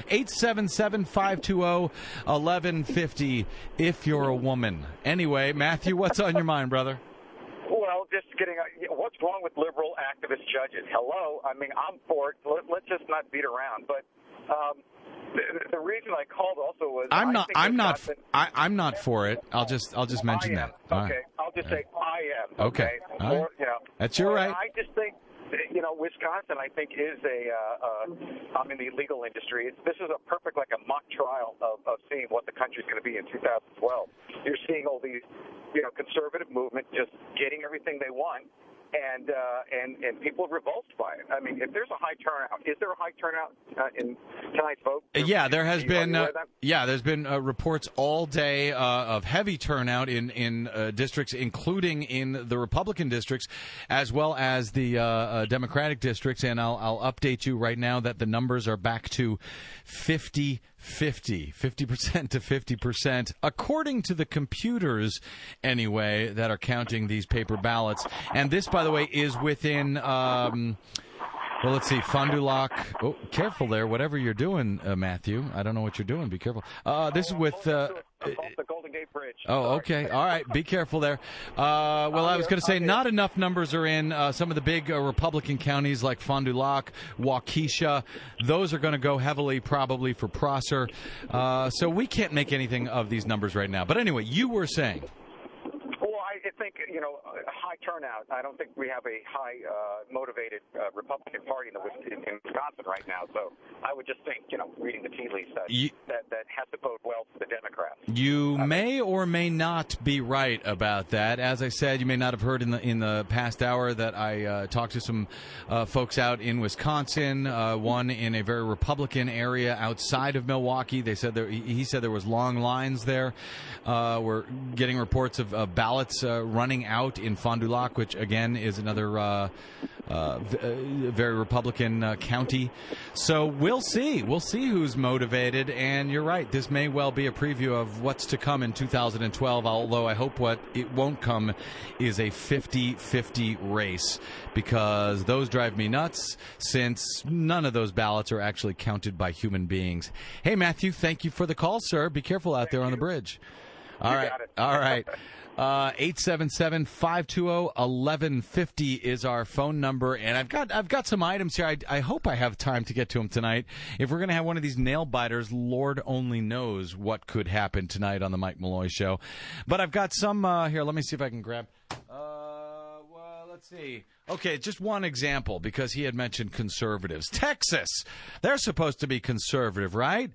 877-520-1150 if you're a woman? Anyway, Matthew, what's on your mind, brother? Well, just getting what's wrong with liberal activist judges? Hello? I mean, I'm for it. Let's just not beat around. But the reason I called also was I'm not for it. I'll just mention that. Okay. Right. I'll just say I am. Okay. All right. That's your right. I just think, Wisconsin, I think, is I'm in the legal industry. This is a perfect, like a mock trial of seeing what the country's going to be in 2012. You're seeing all these, conservative movement just getting everything they want. And people are revulsed by it. I mean, if there's a high turnout, is there a high turnout in tonight's vote? Yeah, there has been. There's been reports all day of heavy turnout in districts, including in the Republican districts, as well as the Democratic districts. And I'll update you right now that the numbers are back to 50% to 50%, according to the computers, anyway, that are counting these paper ballots. And this, by the way, is within, let's see, Fond du Lac. Oh, careful there, whatever you're doing, Matthew. I don't know what you're doing. Be careful. This is with... the Golden Gate Bridge. Oh, okay. All right. Be careful there. I was going to say not enough numbers are in some of the big Republican counties like Fond du Lac, Waukesha. Those are going to go heavily probably for Prosser. So we can't make anything of these numbers right now. But anyway, you were saying. Well, I think, high turnout. I don't think we have a high motivated Republican Party in Wisconsin right now. So I would just think, reading the tea leaves, that has to bode well for the Democrats. You may or may not be right about that. As I said, you may not have heard in the past hour that I talked to some folks out in Wisconsin, one in a very Republican area outside of Milwaukee. They said he said there was long lines there. We're getting reports of ballots running out in Fond du Lac, which again is another very Republican county. So we'll see. We'll see who's motivated. And you're right. This may well be a preview of what's to come in 2012, although I hope what it won't come is a 50-50 race, because those drive me nuts, since none of those ballots are actually counted by human beings. Hey, Matthew, thank you for the call, sir. Be careful out there on the bridge. All right. All right. 877-520-1150 is our phone number, and I've got some items here. I hope I have time to get to them tonight. If we're going to have one of these nail biters, Lord only knows what could happen tonight on the Mike Malloy Show. But I've got some here. Let me see if I can grab. Well, let's see. Okay, just one example, because he had mentioned conservatives. Texas, they're supposed to be conservative, right?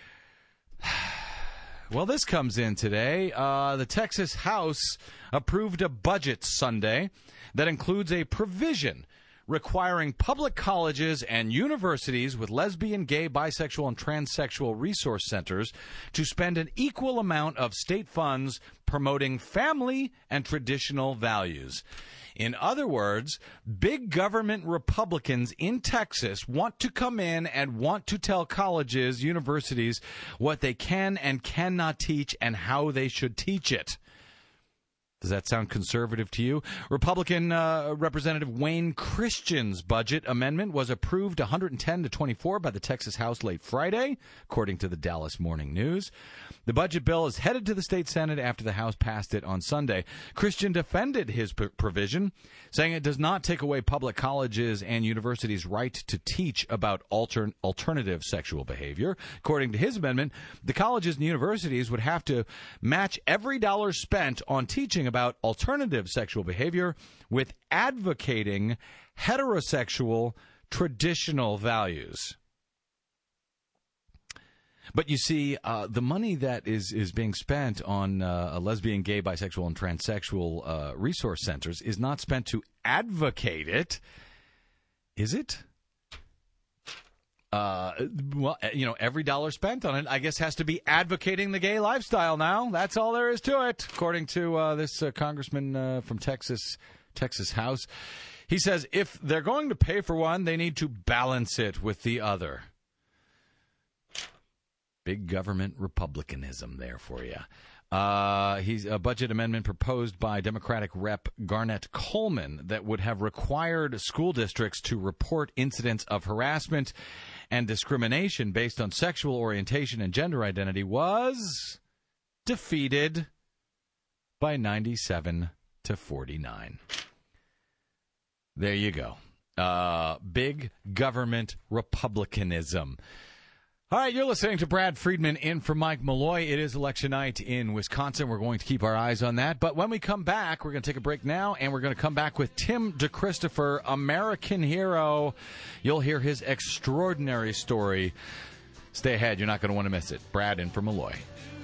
Well, this comes in today. The Texas House approved a budget Sunday that includes a provision requiring public colleges and universities with lesbian, gay, bisexual, and transsexual resource centers to spend an equal amount of state funds promoting family and traditional values. In other words, big government Republicans in Texas want to come in and want to tell colleges, universities, what they can and cannot teach and how they should teach it. Does that sound conservative to you? Republican Representative Wayne Christian's budget amendment was approved 110-24 by the Texas House late Friday, according to the Dallas Morning News. The budget bill is headed to the state Senate after the House passed it on Sunday. Christian defended his provision, saying it does not take away public colleges and universities' right to teach about alternative sexual behavior. According to his amendment, the colleges and universities would have to match every dollar spent on teaching about alternative sexual behavior with advocating heterosexual traditional values. But you see, the money that is being spent on lesbian, gay, bisexual, and transsexual resource centers is not spent to advocate it, is it? Well, every dollar spent on it, I guess, has to be advocating the gay lifestyle now. That's all there is to it, according to this congressman from Texas House. He says if they're going to pay for one, they need to balance it with the other. Big government republicanism there for you. He's a budget amendment proposed by Democratic Rep. Garnett Coleman that would have required school districts to report incidents of harassment and discrimination based on sexual orientation and gender identity was defeated by 97-49. There you go. Big government republicanism. All right, you're listening to Brad Friedman in for Mike Malloy. It is election night in Wisconsin. We're going to keep our eyes on that. But when we come back, we're going to take a break now, and we're going to come back with Tim DeChristopher, American hero. You'll hear his extraordinary story. Stay ahead. You're not going to want to miss it. Brad in for Malloy.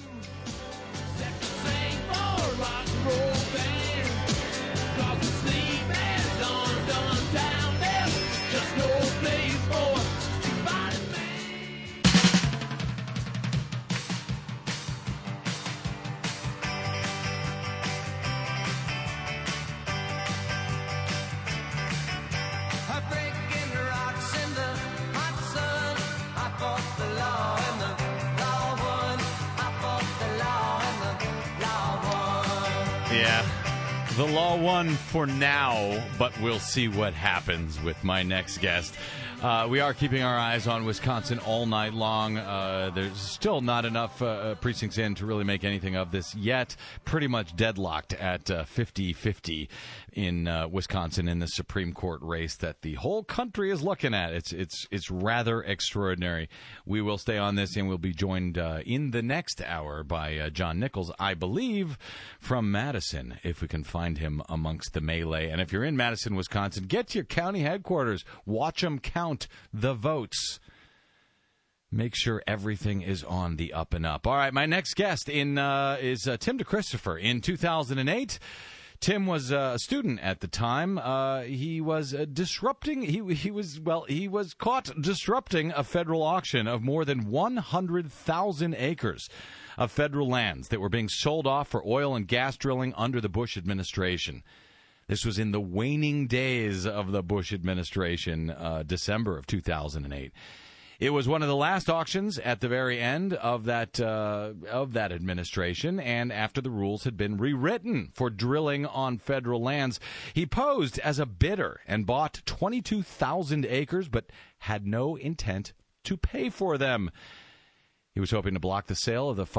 The law won for now, but we'll see what happens with my next guest. We are keeping our eyes on Wisconsin all night long. There's still not enough precincts in to really make anything of this yet. Pretty much deadlocked at 50-50 in Wisconsin in the Supreme Court race that the whole country is looking at. It's rather extraordinary. We will stay on this, and we'll be joined in the next hour by John Nichols, I believe, from Madison, if we can find him amongst the melee. And if you're in Madison, Wisconsin, get to your county headquarters. Watch them count the votes. Make sure everything is on the up and up. All right, my next guest is Tim DeChristopher. In 2008, Tim was a student at the time. He was disrupting. He was caught disrupting a federal auction of more than 100,000 acres of federal lands that were being sold off for oil and gas drilling under the Bush administration. This was in the waning days of the Bush administration, December of 2008. It was one of the last auctions at the very end of that administration, and after the rules had been rewritten for drilling on federal lands, he posed as a bidder and bought 22,000 acres, but had no intent to pay for them. He was hoping to block the sale of the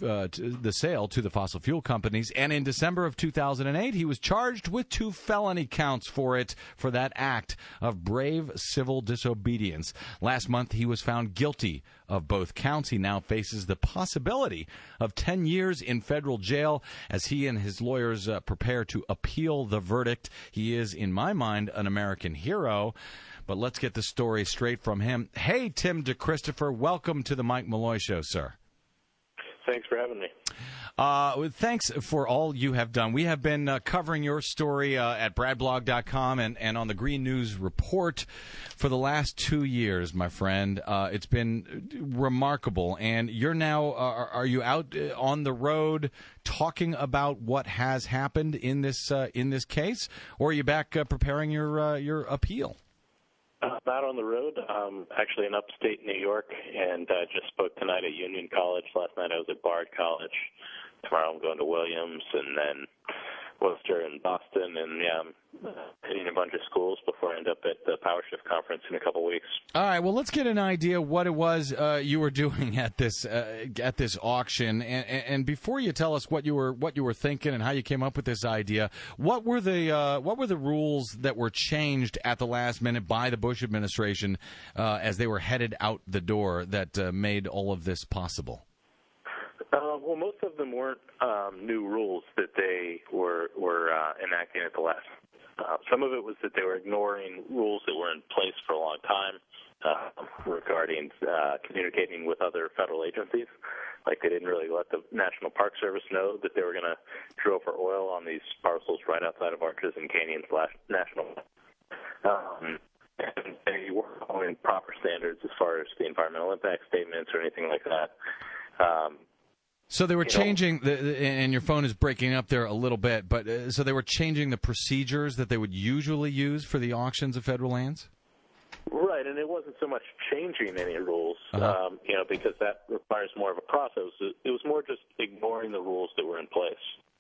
to the fossil fuel companies, and in December of 2008, he was charged with 2 felony counts for that act of brave civil disobedience. Last month, he was found guilty of both counts. He now faces the possibility of 10 years in federal jail as he and his lawyers prepare to appeal the verdict. He is, in my mind, an American hero. But let's get the story straight from him. Hey, Tim DeChristopher, welcome to the Mike Malloy Show, sir. Thanks for having me. Thanks for all you have done. We have been covering your story at bradblog.com and on the Green News Report for the last 2 years, my friend. It's been remarkable. And you're now, are you out on the road talking about what has happened in this case? Or are you back preparing your appeal? Out on the road, actually in upstate New York, and just spoke tonight at Union College. Last night I was at Bard College. Tomorrow I'm going to Williams, and then Worcester and Boston, and I'm hitting a bunch of schools before I end up at the PowerShift conference in a couple weeks. All right, well, let's get an idea what it was you were doing at this auction, and before you tell us what you were thinking and how you came up with this idea, what were the rules that were changed at the last minute by the Bush administration as they were headed out the door that made all of this possible? Well, most of them weren't new rules that they were enacting at the last. Some of it was that they were ignoring rules that were in place for a long time regarding communicating with other federal agencies. Like they didn't really let the National Park Service know that they were going to drill for oil on these parcels right outside of Arches and Canyons National. And they weren't following proper standards as far as the environmental impact statements or anything like that. So they were changing, and your phone is breaking up there a little bit, but so they were changing the procedures that they would usually use for the auctions of federal lands? Right, and it wasn't so much changing any rules, because that requires more of a process. It was more just ignoring the rules that were in place.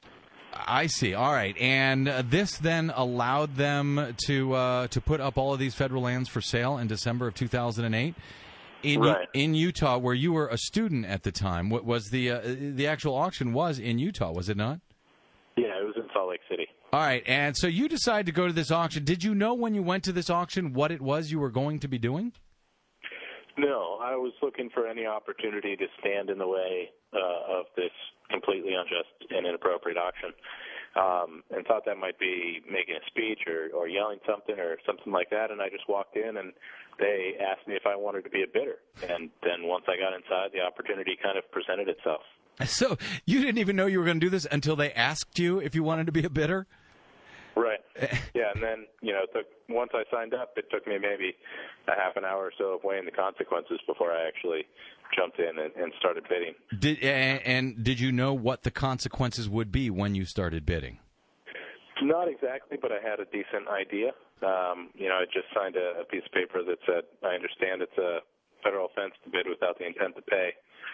I see. All right, and this then allowed them to put up all of these federal lands for sale in December of 2008. In Utah, where you were a student at the time, what was the actual auction was in Utah, was it not? Yeah, it was in Salt Lake City. All right, and so you decided to go to this auction. Did you know when you went to this auction what it was you were going to be doing? No, I was looking for any opportunity to stand in the way of this completely unjust and inappropriate auction. And thought that might be making a speech or yelling something or something like that. And I just walked in, and they asked me if I wanted to be a bidder. And then once I got inside, the opportunity kind of presented itself. So you didn't even know you were going to do this until they asked you if you wanted to be a bidder? Right. Yeah, and then, once I signed up, it took me maybe a half an hour or so of weighing the consequences before I actually jumped in and started bidding. Did you know what the consequences would be when you started bidding? Not exactly, but I had a decent idea. I just signed a piece of paper that said, I understand it's a federal offense to bid without the intent to pay.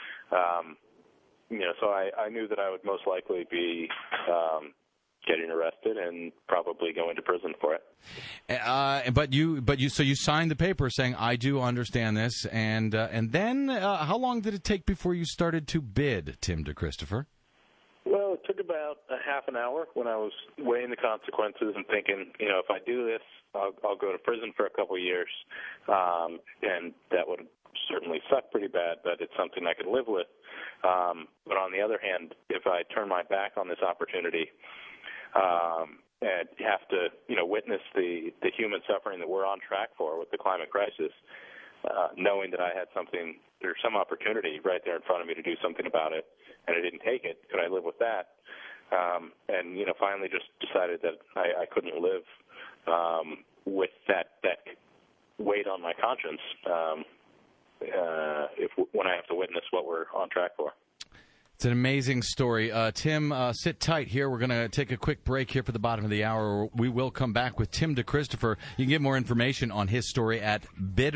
So I knew that I would most likely be getting arrested and probably going to prison for it. But you signed the paper saying, I do understand this, and then how long did it take before you started to bid, Tim DeChristopher? Well, it took about a half an hour when I was weighing the consequences and thinking, if I do this, I'll go to prison for a couple of years, and that would certainly suck pretty bad, but it's something I could live with. But on the other hand, if I turn my back on this opportunity, and have to, witness the human suffering that we're on track for with the climate crisis, knowing that I had something or some opportunity right there in front of me to do something about it, and I didn't take it. Could I live with that? And finally just decided that I couldn't live with that weight on my conscience when I have to witness what we're on track for. It's an amazing story. Tim, sit tight here. We're going to take a quick break here for the bottom of the hour. We will come back with Tim DeChristopher. You can get more information on his story at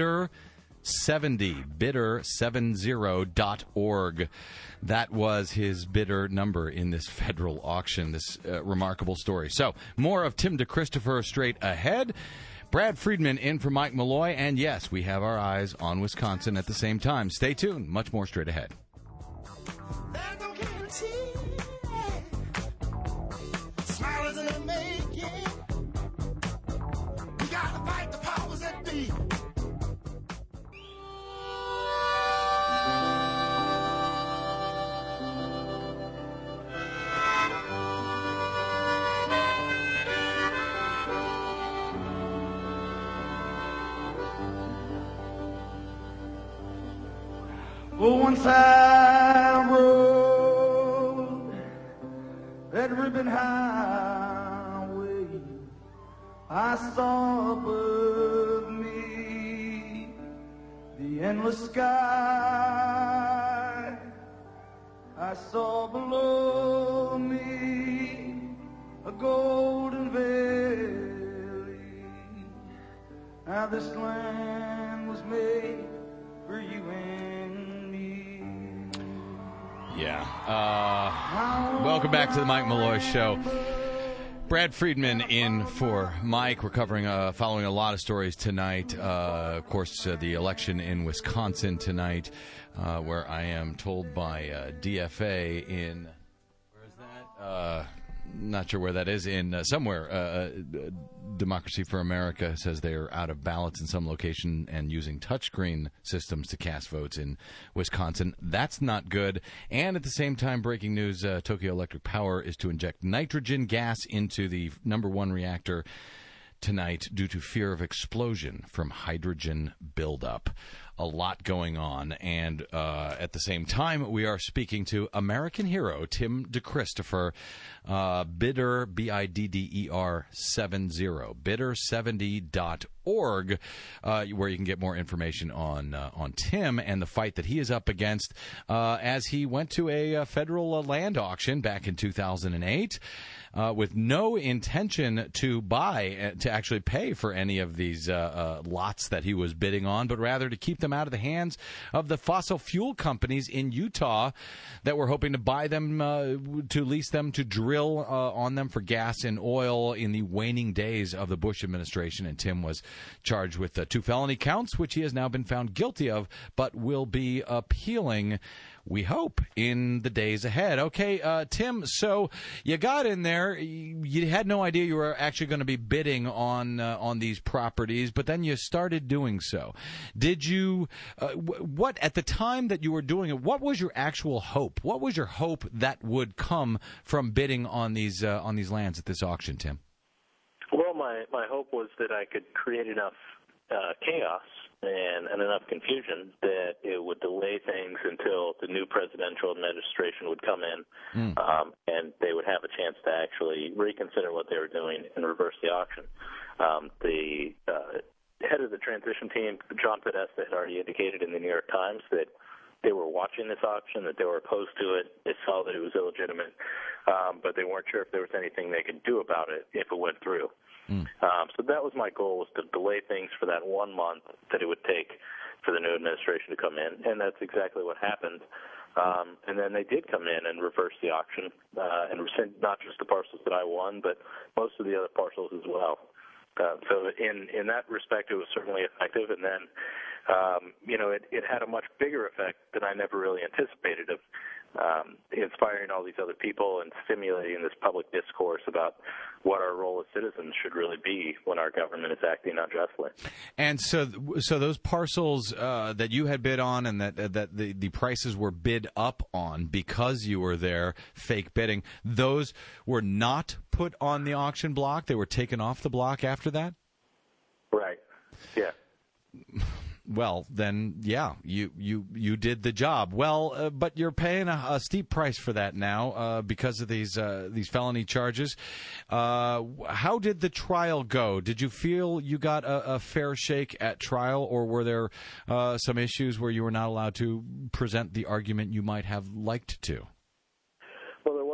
bidder70.org. That was his bidder number in this federal auction, this remarkable story. So, more of Tim DeChristopher straight ahead. Brad Friedman in for Mike Malloy. And yes, we have our eyes on Wisconsin at the same time. Stay tuned. Much more straight ahead. Smile isn't a making. We gotta fight the powers that be. Oh, once I rode that ribbon highway, I saw above me the endless sky. I saw below me a golden valley. Now this land was made for you and me. Yeah. Welcome back to the Mike Malloy Show. Brad Friedman in for Mike. We're covering, following a lot of stories tonight. Of course, the election in Wisconsin tonight, where I am told by DFA in, where is that? Not sure where that is, in somewhere. Democracy for America says they are out of ballots in some location and using touchscreen systems to cast votes in Wisconsin. That's not good. And at the same time, breaking news, Tokyo Electric Power is to inject nitrogen gas into the number 1 reactor tonight due to fear of explosion from hydrogen buildup. A lot going on, and at the same time, we are speaking to American hero Tim DeChristopher, bidder, BIDDER 70, bidder70.org, where you can get more information on Tim and the fight that he is up against as he went to a federal land auction back in 2008 with no intention to buy, to actually pay for any of these lots that he was bidding on, but rather to keep them out of the hands of the fossil fuel companies in Utah that were hoping to buy them, to lease them, to drill on them for gas and oil in the waning days of the Bush administration. And Tim was charged with 2 felony counts, which he has now been found guilty of, but will be appealing, we hope, in the days ahead. Okay, Tim, so you got in there. You had no idea you were actually going to be bidding on these properties, but then you started doing so. Did you, what, at the time that you were doing it, what was your actual hope? What was your hope that would come from bidding on these lands at this auction, Tim? Well, my hope was that I could create enough chaos and enough confusion that it would delay things until the new presidential administration would come in, and they would have a chance to actually reconsider what they were doing and reverse the auction. The head of the transition team, John Podesta, had already indicated in the New York Times that they were watching this auction, that they were opposed to it. They saw that it was illegitimate, but they weren't sure if there was anything they could do about it if it went through. So that was my goal, was to delay things for that 1 month that it would take for the new administration to come in, and that's exactly what happened. And then they did come in and reverse the auction and rescind not just the parcels that I won, but most of the other parcels as well. So in that respect, it was certainly effective. And then, it had a much bigger effect than I never really anticipated of inspiring all these other people and stimulating this public discourse about what our role as citizens should really be when our government is acting unjustly. And so those parcels that you had bid on and that the prices were bid up on because you were there, fake bidding, those were not put on the auction block? They were taken off the block after that? Right. Yeah. Well, then, yeah, you did the job. Well, but you're paying a steep price for that now because of these felony charges. How did the trial go? Did you feel you got a fair shake at trial, or were there some issues where you were not allowed to present the argument you might have liked to?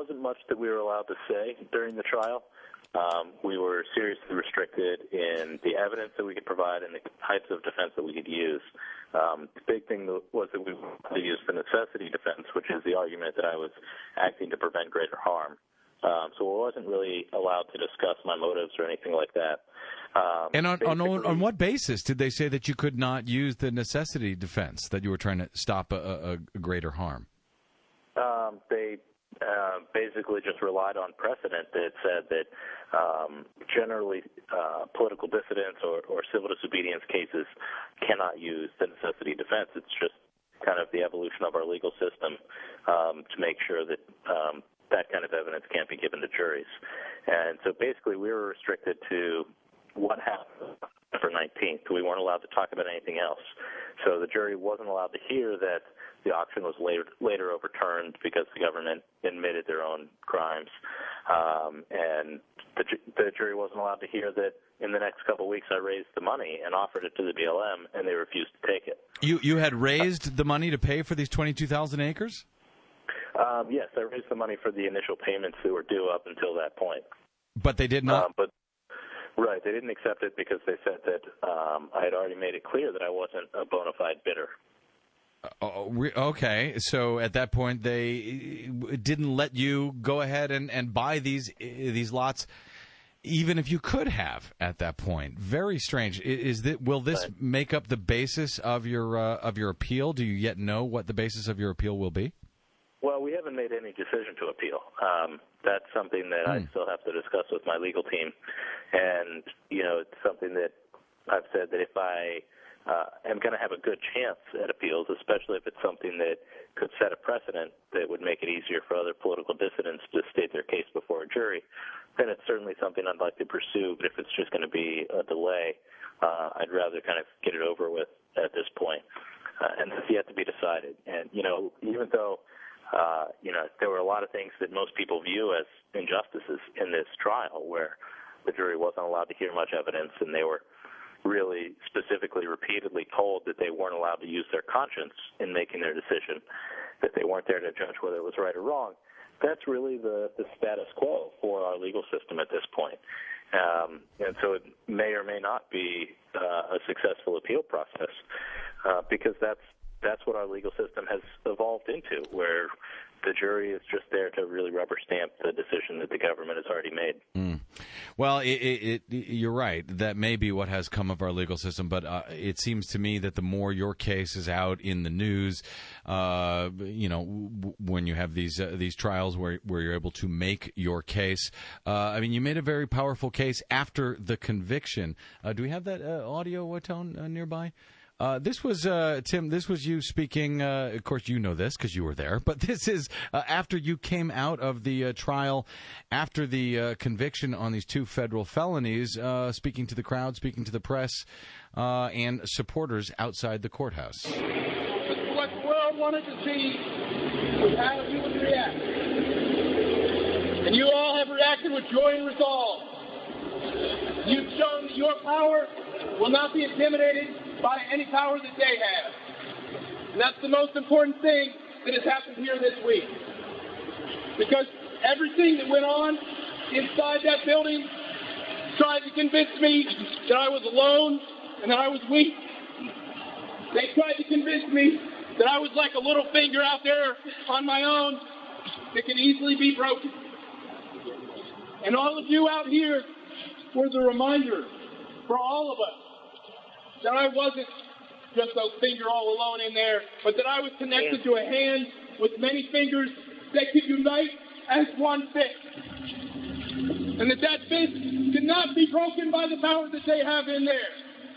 wasn't much that we were allowed to say during the trial. We were seriously restricted in the evidence that we could provide and the types of defense that we could use. The big thing was that we wanted to use the necessity defense, which is the argument that I was acting to prevent greater harm. So I wasn't really allowed to discuss my motives or anything like that. And on what basis did they say that you could not use the necessity defense, that you were trying to stop a greater harm? They basically just relied on precedent that said that generally political dissidents or civil disobedience cases cannot use the necessity defense. It's just kind of the evolution of our legal system to make sure that that kind of evidence can't be given to juries. And so basically we were restricted to what happened on November 19th. We weren't allowed to talk about anything else. So the jury wasn't allowed to hear that the auction was later overturned because the government admitted their own crimes. And the jury wasn't allowed to hear that in the next couple of weeks I raised the money and offered it to the BLM, and they refused to take it. You had raised the money to pay for these 22,000 acres? Yes, I raised the money for the initial payments that were due up until that point. But they did not? Right, they didn't accept it because they said that I had already made it clear that I wasn't a bona fide bidder. Okay, so at that point they didn't let you go ahead and buy these lots, even if you could have at that point. Very strange. Will this make up the basis of your appeal? Do you yet know what the basis of your appeal will be? Well, we haven't made any decision to appeal. That's something that I still have to discuss with my legal team. And, it's something that I've said that if I am going to have a good chance at appeals, especially if it's something that could set a precedent that would make it easier for other political dissidents to state their case before a jury, then it's certainly something I'd like to pursue. But if it's just going to be a delay, I'd rather kind of get it over with at this point. And that's yet to be decided. And, even though there were a lot of things that most people view as injustices in this trial, where the jury wasn't allowed to hear much evidence and they were really specifically repeatedly told that they weren't allowed to use their conscience in making their decision, that they weren't there to judge whether it was right or wrong. That's really the status quo for our legal system at this point. And so it may or may not be a successful appeal process because that's what our legal system has evolved into, where the jury is just there to really rubber stamp the decision that the government has already made. Well, you're right. That may be what has come of our legal system, but it seems to me that the more your case is out in the news, when you have these trials where you're able to make your case. You made a very powerful case after the conviction. Do we have that audio tone nearby? This was, Tim, this was you speaking, of course you know this because you were there, but this is after you came out of the trial, after the conviction on these two federal felonies, speaking to the crowd, speaking to the press, and supporters outside the courthouse. What the world wanted to see was how you would react. And you all have reacted with joy and resolve. You've shown that your power will not be intimidated by any power that they have. And that's the most important thing that has happened here this week. Because everything that went on inside that building tried to convince me that I was alone and that I was weak. They tried to convince me that I was like a little finger out there on my own that can easily be broken. And all of you out here were the reminder for all of us that I wasn't just a finger all alone in there, but that I was connected to a hand with many fingers that could unite as one fist. And that fist could not be broken by the power that they have in there.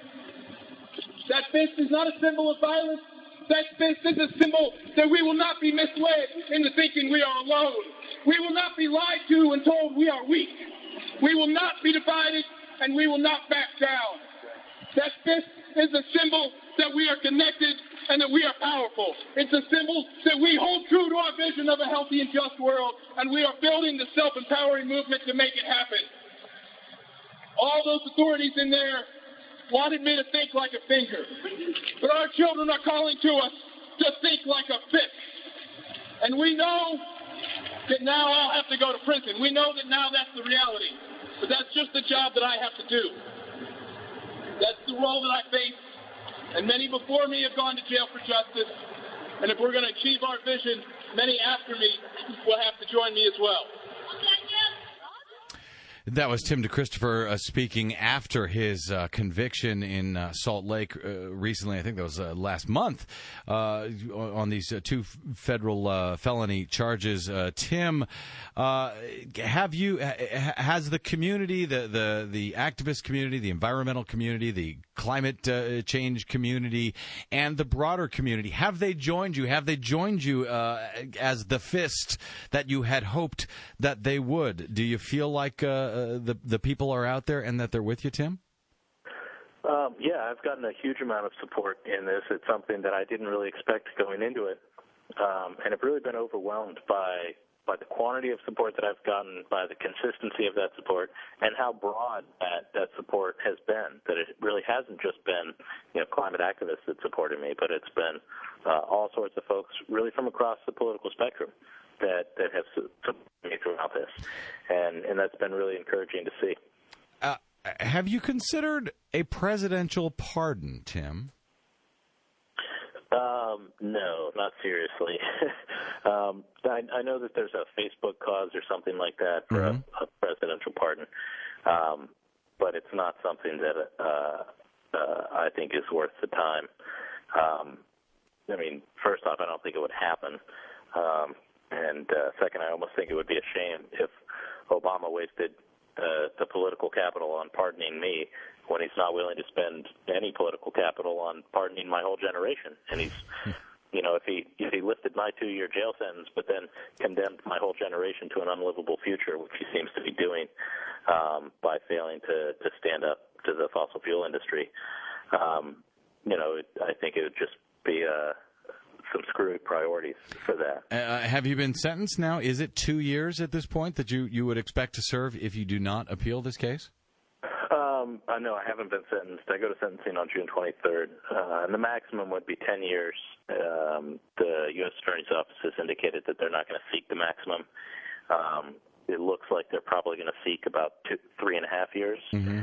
That fist is not a symbol of violence. That fist is a symbol that we will not be misled into thinking we are alone. We will not be lied to and told we are weak. We will not be divided, and we will not back down. That fist is a symbol that we are connected and that we are powerful. It's a symbol that we hold true to our vision of a healthy and just world, and we are building the self-empowering movement to make it happen. All those authorities in there wanted me to think like a finger, but our children are calling to us to think like a fist. And we know that now I'll have to go to prison. We know that now that's the reality. But that's just the job that I have to do. That's the role that I face. And many before me have gone to jail for justice. And if we're going to achieve our vision, many after me will have to join me as well. That was Tim DeChristopher speaking after his conviction in Salt Lake recently. I think that was last month on these two federal felony charges. Tim, has the community, the activist community, the environmental community, the climate change community, and the broader community, have they joined you? Have they joined you as the fist that you had hoped that they would? Do you feel like the people are out there and that they're with you, Tim? Yeah, I've gotten a huge amount of support in this. It's something that I didn't really expect going into it, and I've really been overwhelmed by the quantity of support that I've gotten, by the consistency of that support, and how broad that support has been. That it really hasn't just been climate activists that supported me, but it's been all sorts of folks really from across the political spectrum that have supported me throughout this, and that's been really encouraging to see. Have you considered a presidential pardon, Tim? No, not seriously. I know that there's a Facebook cause or something like that for a presidential pardon, but it's not something that I think is worth the time. I mean, first off, I don't think it would happen. And second, I almost think it would be a shame if Obama wasted the political capital on pardoning me when he's not willing to spend any political capital on pardoning my whole generation. And he's, if he lifted my 2-year jail sentence but then condemned my whole generation to an unlivable future, which he seems to be doing by failing to stand up to the fossil fuel industry, I think it would just be some screwed priorities for that. Have you been sentenced now? Is it 2 years at this point that you would expect to serve if you do not appeal this case? No, I haven't been sentenced. I go to sentencing on June 23rd, and the maximum would be 10 years. The U.S. Attorney's Office has indicated that they're not going to seek the maximum. It looks like they're probably going to seek about 3.5 years. Mm-hmm.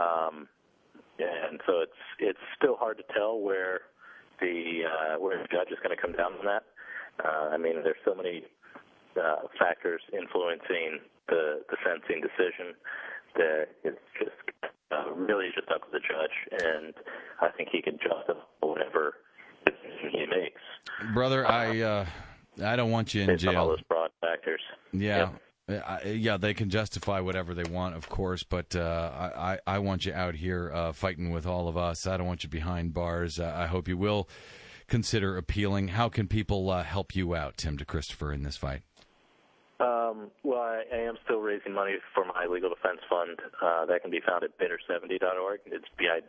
And so it's still hard to tell where the judge is going to come down on that. I mean, there's so many factors influencing the sentencing decision that it's just really just up to the judge, and I think he can justify whatever decision he makes. Brother, I don't want you in jail. All those broad factors. Yeah. Yeah, they can justify whatever they want, of course, but I want you out here fighting with all of us. I don't want you behind bars. I hope you will consider appealing. How can people help you out, Tim DeChristopher, in this fight? Well, I am still raising money for my legal defense fund. That can be found at bidder70.org. It's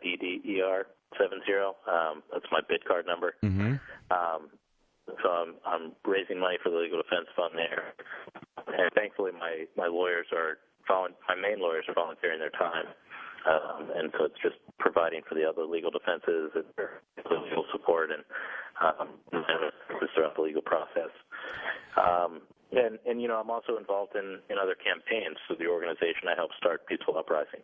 BIDDER70. That's my bid card number. Mm-hmm. So I'm raising money for the legal defense fund there. And thankfully, my lawyers my main lawyers are volunteering their time. And so it's just providing for the other legal defenses and legal support and throughout the legal process. And I'm also involved in other campaigns through the organization I helped start, Peaceful Uprising.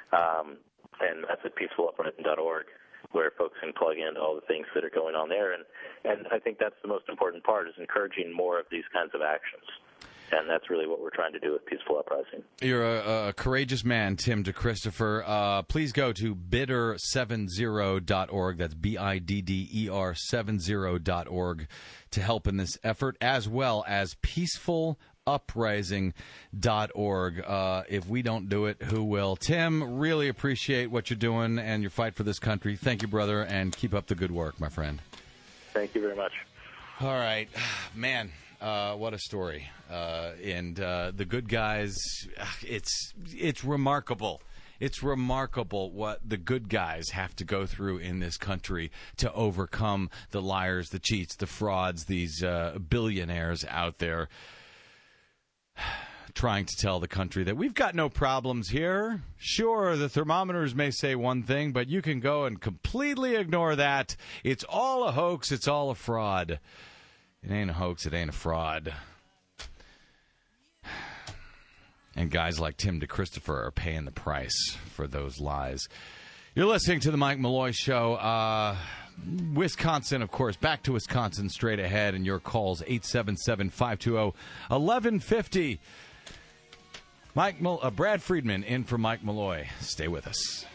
And that's at peacefuluprising.org, where folks can plug into all the things that are going on there. And I think that's the most important part, is encouraging more of these kinds of actions. And that's really what we're trying to do with Peaceful Uprising. You're a courageous man, Tim DeChristopher. Please go to bidder70.org. That's BIDDER70.org to help in this effort, as well as peacefuluprising.org. If we don't do it, who will? Tim, really appreciate what you're doing and your fight for this country. Thank you, brother, and keep up the good work, my friend. Thank you very much. All right. Man. What a story. And the good guys, it's remarkable. It's remarkable what the good guys have to go through in this country to overcome the liars, the cheats, the frauds, these billionaires out there trying to tell the country that we've got no problems here. Sure, the thermometers may say one thing, but you can go and completely ignore that. It's all a hoax. It's all a fraud. It ain't a hoax. It ain't a fraud. And guys like Tim DeChristopher are paying the price for those lies. You're listening to the Mike Malloy Show. Wisconsin, of course. Back to Wisconsin straight ahead. And your calls, 877-520-1150. Brad Friedman in for Mike Malloy. Stay with us.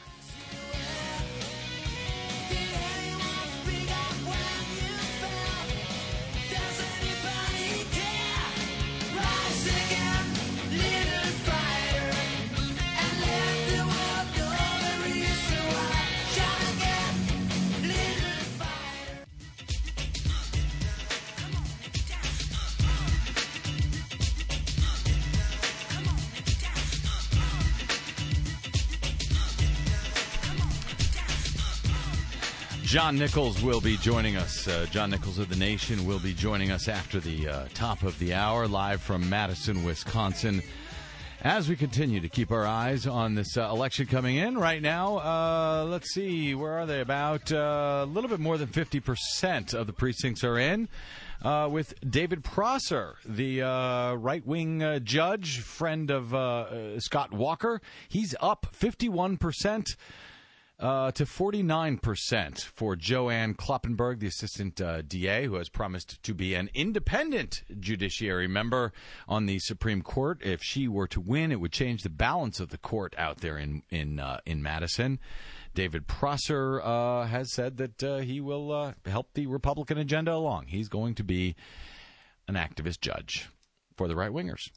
John Nichols will be joining us. John Nichols of The Nation will be joining us after the top of the hour, live from Madison, Wisconsin, as we continue to keep our eyes on this election coming in. Right now, let's see, where are they? About a little bit more than 50% of the precincts are in, with David Prosser, the right-wing judge, friend of Scott Walker. He's up 51%. To 49% for Joanne Kloppenberg, the assistant DA, who has promised to be an independent judiciary member on the Supreme Court. If she were to win, it would change the balance of the court out there in Madison. David Prosser has said that he will help the Republican agenda along. He's going to be an activist judge for the right-wingers.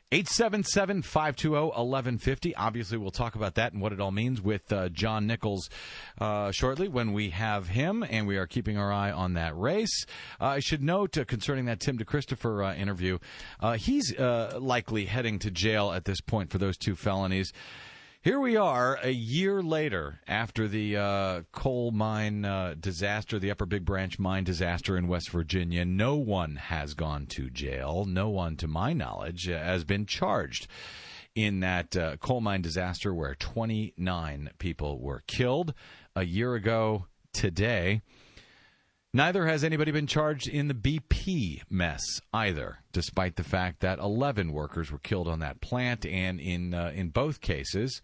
877-520-1150. Obviously, we'll talk about that and what it all means with John Nichols shortly when we have him, and we are keeping our eye on that race. I should note concerning that Tim DeChristopher interview, he's likely heading to jail at this point for those two felonies. Here we are a year later after the coal mine disaster, the Upper Big Branch mine disaster in West Virginia. No one has gone to jail. No one, to my knowledge, has been charged in that coal mine disaster where 29 people were killed a year ago today. Neither has anybody been charged in the BP mess either, despite the fact that 11 workers were killed on that plant. And in both cases,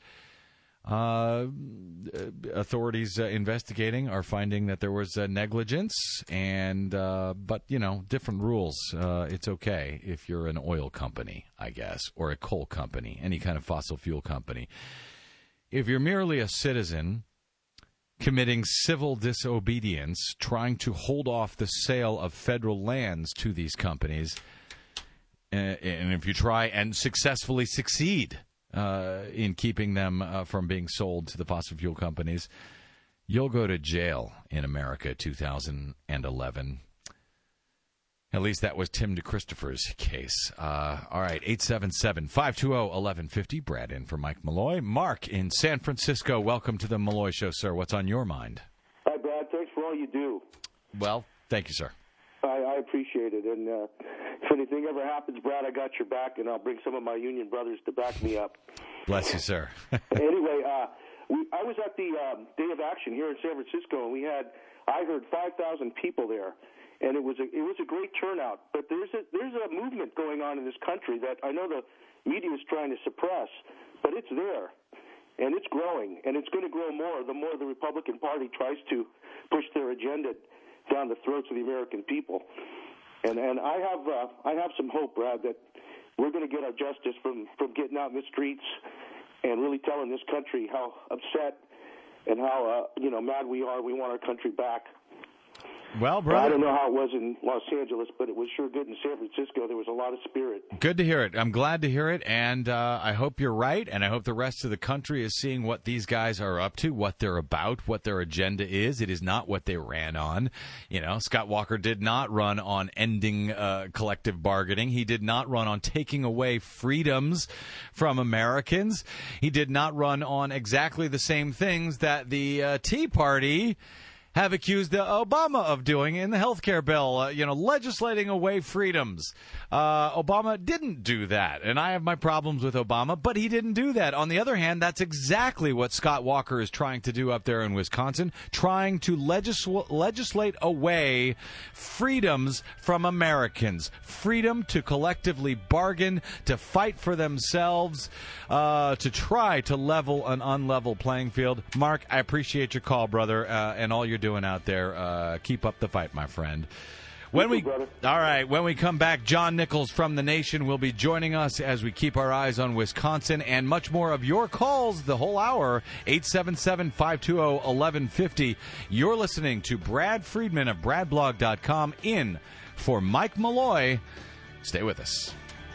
authorities investigating are finding that there was negligence. But, you know, different rules. It's okay if you're an oil company, I guess, or a coal company, any kind of fossil fuel company. If you're merely a citizen committing civil disobedience, trying to hold off the sale of federal lands to these companies, and if you try and successfully succeed in keeping them from being sold to the fossil fuel companies, you'll go to jail in America 2011. At least that was Tim DeChristopher's case. All right, 877-520-1150. Brad in for Mike Malloy. Mark in San Francisco, welcome to the Malloy Show, sir. What's on your mind? Hi, Brad. Thanks for all you do. Well, thank you, sir. I appreciate it. And if anything ever happens, Brad, I got your back, and I'll bring some of my union brothers to back me up. Bless you, sir. Anyway, I was at the Day of Action here in San Francisco, and I heard 5,000 people there. And it was a great turnout, but there's a movement going on in this country that I know the media is trying to suppress, but it's there, and it's growing, and it's going to grow more the more the Republican Party tries to push their agenda down the throats of the American people. And I have some hope, Brad, that we're going to get our justice from getting out in the streets and really telling this country how upset and how mad we are. We want our country back. Well, brother, I don't know how it was in Los Angeles, but it was sure good in San Francisco. There was a lot of spirit. Good to hear it. I'm glad to hear it, and I hope you're right, and I hope the rest of the country is seeing what these guys are up to, what they're about, what their agenda is. It is not what they ran on. You know, Scott Walker did not run on ending collective bargaining. He did not run on taking away freedoms from Americans. He did not run on exactly the same things that the Tea Party have accused Obama of doing in the health care bill, legislating away freedoms. Obama didn't do that, and I have my problems with Obama, but he didn't do that. On the other hand, that's exactly what Scott Walker is trying to do up there in Wisconsin, trying to legislate away freedoms from Americans, freedom to collectively bargain, to fight for themselves, to try to level an unlevel playing field. Mark, I appreciate your call, brother, and all you're doing out there. Keep up the fight, my friend. All right, when we come back, John Nichols from The Nation will be joining us as we keep our eyes on Wisconsin, and much more of your calls the whole hour, 877-520-1150. You're listening to Brad Friedman of BradBlog.com in for Mike Malloy. Stay with us.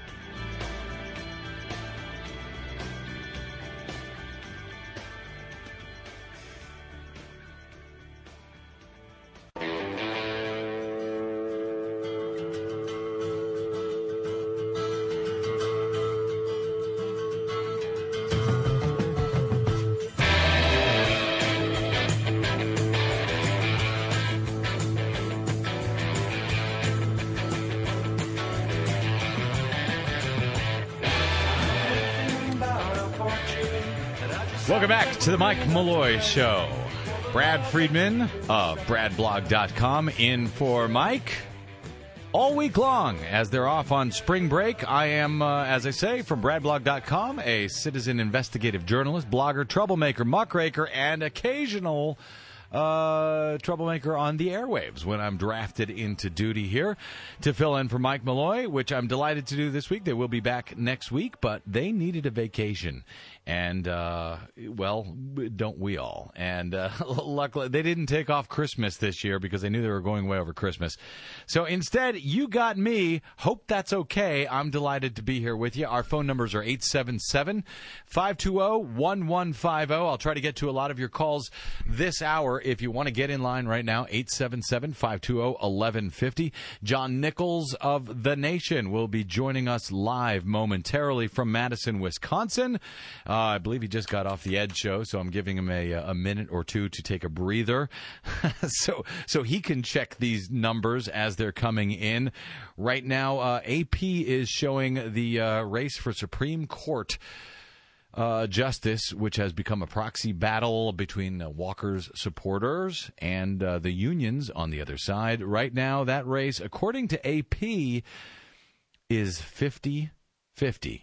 Welcome back to the Mike Malloy Show. Brad Friedman of BradBlog.com in for Mike. All week long, as they're off on spring break, I am, as I say, from BradBlog.com, a citizen investigative journalist, blogger, troublemaker, muckraker, and occasional troublemaker on the airwaves when I'm drafted into duty here to fill in for Mike Malloy, which I'm delighted to do this week. They will be back next week, but they needed a vacation. And, well, don't we all? And luckily, they didn't take off Christmas this year because they knew they were going away over Christmas. So instead, you got me. Hope that's okay. I'm delighted to be here with you. Our phone numbers are 877-520-1150. I'll try to get to a lot of your calls this hour. If you want to get in line right now, 877-520-1150. John Nichols of The Nation will be joining us live momentarily from Madison, Wisconsin. I believe he just got off the Ed Show, so I'm giving him a minute or two to take a breather so he can check these numbers as they're coming in. Right now, AP is showing the race for Supreme Court justice, which has become a proxy battle between Walker's supporters and the unions on the other side. Right now, that race, according to AP, is 50-50.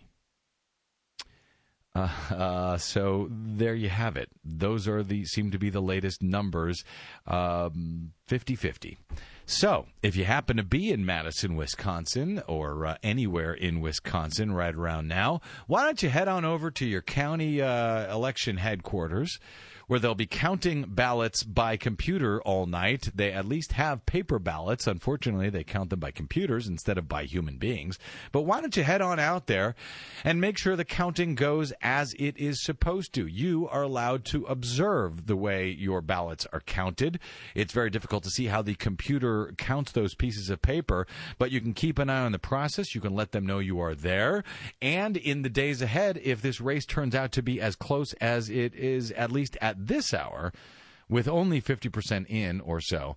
So there you have it. Those are seem to be the latest numbers, 50-50. So if you happen to be in Madison, Wisconsin, or anywhere in Wisconsin right around now, why don't you head on over to your county election headquarters, where they'll be counting ballots by computer all night. They at least have paper ballots. Unfortunately, they count them by computers instead of by human beings. But why don't you head on out there and make sure the counting goes as it is supposed to? You are allowed to observe the way your ballots are counted. It's very difficult to see how the computer counts those pieces of paper, but you can keep an eye on the process. You can let them know you are there. And in the days ahead, if this race turns out to be as close as it is, at least at this hour, with only 50% in or so,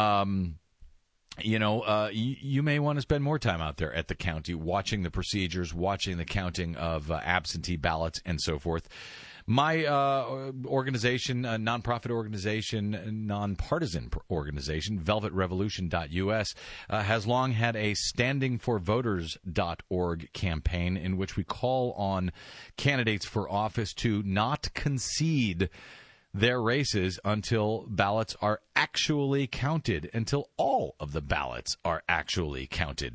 you may want to spend more time out there at the county watching the procedures, watching the counting of absentee ballots and so forth. My organization, nonprofit organization, nonpartisan organization, velvetrevolution.us, has long had a standingforvoters.org campaign in which we call on candidates for office to not concede their races until ballots are actually counted, until all of the ballots are actually counted.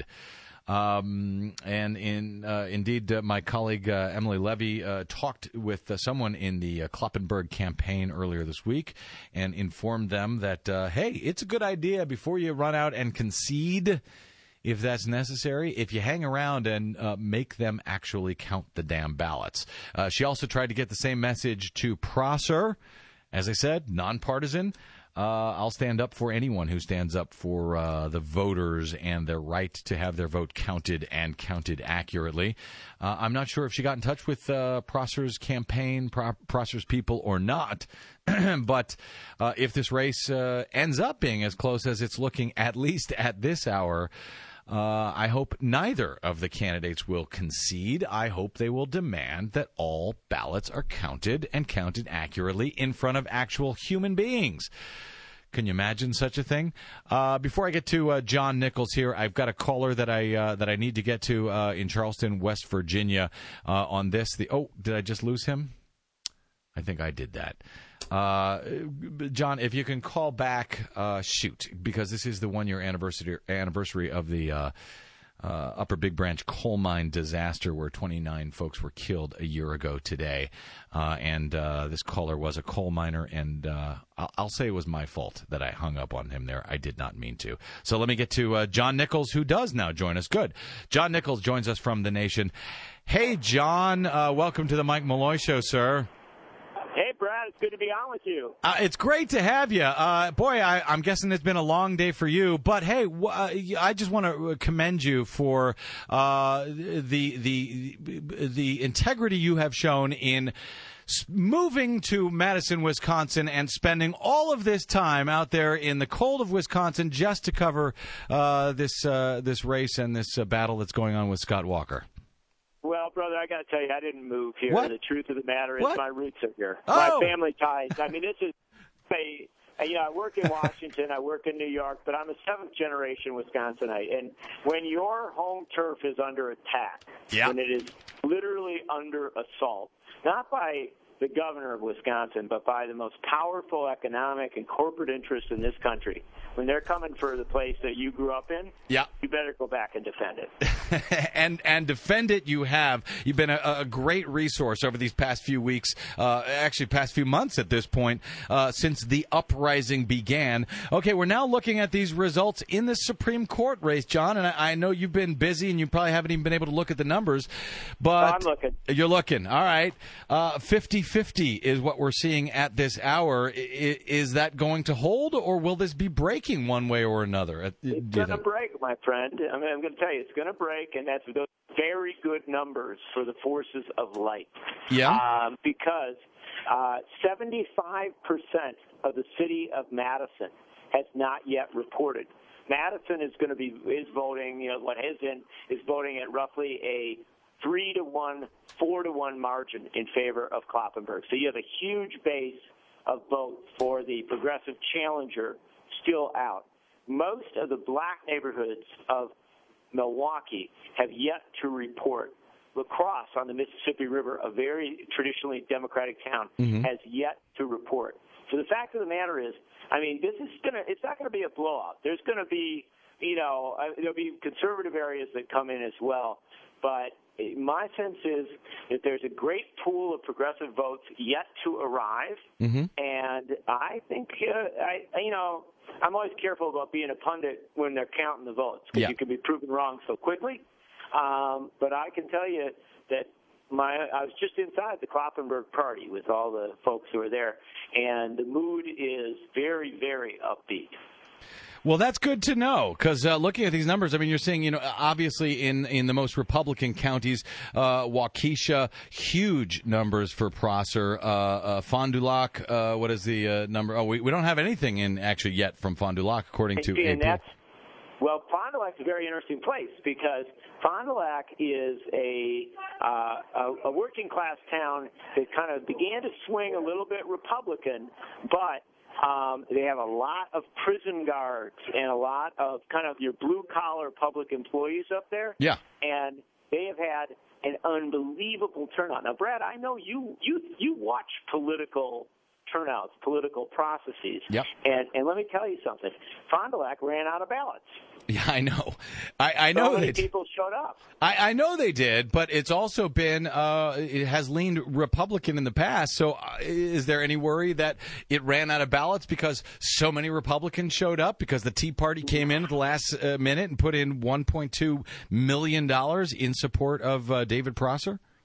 Indeed, my colleague Emily Levy talked with someone in the Kloppenberg campaign earlier this week and informed them that, hey, it's a good idea before you run out and concede, if that's necessary, if you hang around and make them actually count the damn ballots. She also tried to get the same message to Prosser. As I said, nonpartisan. I'll stand up for anyone who stands up for the voters and their right to have their vote counted and counted accurately. I'm not sure if she got in touch with Prosser's campaign, Prosser's people or not, but if this race ends up being as close as it's looking, at least at this hour, I hope neither of the candidates will concede. I hope they will demand that all ballots are counted and counted accurately in front of actual human beings. Can you imagine such a thing? Before I get to John Nichols here, I've got a caller that I need to get to in Charleston, West Virginia, on this. Did I just lose him? I think I did that. John, if you can call back, because this is the 1-year anniversary of the Upper Big Branch coal mine disaster where 29 folks were killed a year ago today. And this caller was a coal miner, and I'll say it was my fault that I hung up on him there. I did not mean to. So let me get to John Nichols, who does now join us. Good. John Nichols joins us from The Nation. Hey, John, welcome to the Mike Malloy Show, sir. Hey, Brad, it's good to be on with you. It's great to have you. Boy, I'm guessing it's been a long day for you. But, hey, I just want to commend you for the integrity you have shown in moving to Madison, Wisconsin, and spending all of this time out there in the cold of Wisconsin just to cover this race and this battle that's going on with Scott Walker. Well, brother, I got to tell you, I didn't move here. What? The truth of the matter is my roots are here. Oh. My family ties. I mean, this is I work in Washington, I work in New York, but I'm a seventh-generation Wisconsinite. And when your home turf is under attack, when it is literally under assault, not by the governor of Wisconsin, but by the most powerful economic and corporate interests in this country, when they're coming for the place that you grew up in, you better go back and defend it. and defend it you have. You've been a great resource over these past few weeks, actually past few months at this point, since the uprising began. Okay, we're now looking at these results in the Supreme Court race, John, and I know you've been busy and you probably haven't even been able to look at the numbers, but I'm looking. You're looking. All right. 50-50 is what we're seeing at this hour. Is that going to hold, or will this be breaking one way or another? It's going to break, my friend. I mean, I'm going to tell you, it's going to break, and that's those very good numbers for the forces of light. Yeah. Because 75% of the city of Madison has not yet reported. Madison is voting. What is voting at roughly a 3-to-1, 4-to-1 margin in favor of Kloppenburg. So you have a huge base of votes for the progressive challenger still out. Most of the black neighborhoods of Milwaukee have yet to report. La Crosse on the Mississippi River, a very traditionally Democratic town, has yet to report. So the fact of the matter is, I mean, it's not going to be a blowout. There's going to be, there'll be conservative areas that come in as well. But my sense is that there's a great pool of progressive votes yet to arrive, and I think I'm always careful about being a pundit when they're counting the votes because you can be proven wrong so quickly. But I can tell you that I was just inside the Kloppenburg party with all the folks who are there, and the mood is very, very upbeat. Well, that's good to know, because looking at these numbers, I mean, you're seeing, obviously in the most Republican counties, Waukesha, huge numbers for Prosser. Fond du Lac, what is the number? Oh, we don't have anything in actually yet from Fond du Lac, according to AP. Well, Fond du Lac is a very interesting place because Fond du Lac is a working class town that kind of began to swing a little bit Republican, but they have a lot of prison guards and a lot of kind of your blue-collar public employees up there. Yeah. And they have had an unbelievable turnout. Now, Brad, I know you watch political turnouts, political processes. Yep. And let me tell you something. Fond du Lac ran out of ballots. Yeah, I know. I know so many that people showed up. I know they did, but it's also been it has leaned Republican in the past. So is there any worry that it ran out of ballots because so many Republicans showed up because the Tea Party came in at the last minute and put in $1.2 million in support of David Prosser?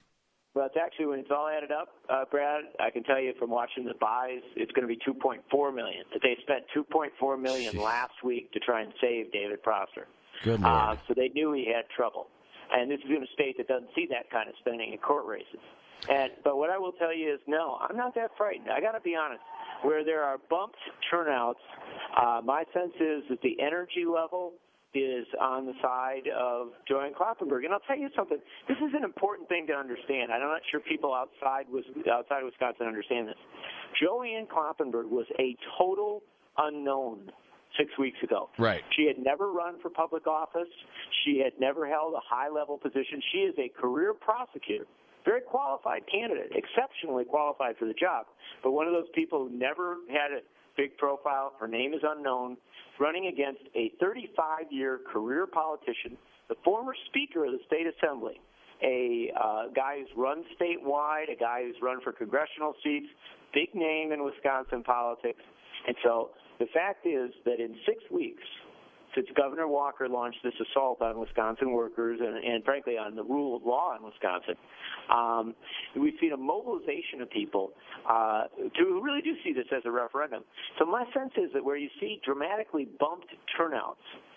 Well, it's actually, when it's all added up, Brad, I can tell you from watching the buys, it's going to be $2.4 million. That they spent $2.4 million last week to try and save David Prosser. Good Lord. So they knew he had trouble. And this is in a state that doesn't see that kind of spending in court races. But what I will tell you is, no, I'm not that frightened. I got to be honest. Where there are bumped turnouts, my sense is that the energy level is on the side of Joanne Kloppenburg. And I'll tell you something. This is an important thing to understand. I'm not sure people outside of Wisconsin understand this. Joanne Kloppenburg was a total unknown 6 weeks ago. Right. She had never run for public office. She had never held a high-level position. She is a career prosecutor, very qualified candidate, exceptionally qualified for the job, but one of those people who never had a big profile. Her name is unknown, running against a 35-year career politician, the former Speaker of the State Assembly, a guy who's run statewide, a guy who's run for congressional seats, big name in Wisconsin politics. And so the fact is that in 6 weeks, since Governor Walker launched this assault on Wisconsin workers and frankly, on the rule of law in Wisconsin, we've seen a mobilization of people who really do see this as a referendum. So my sense is that where you see dramatically bumped turnouts,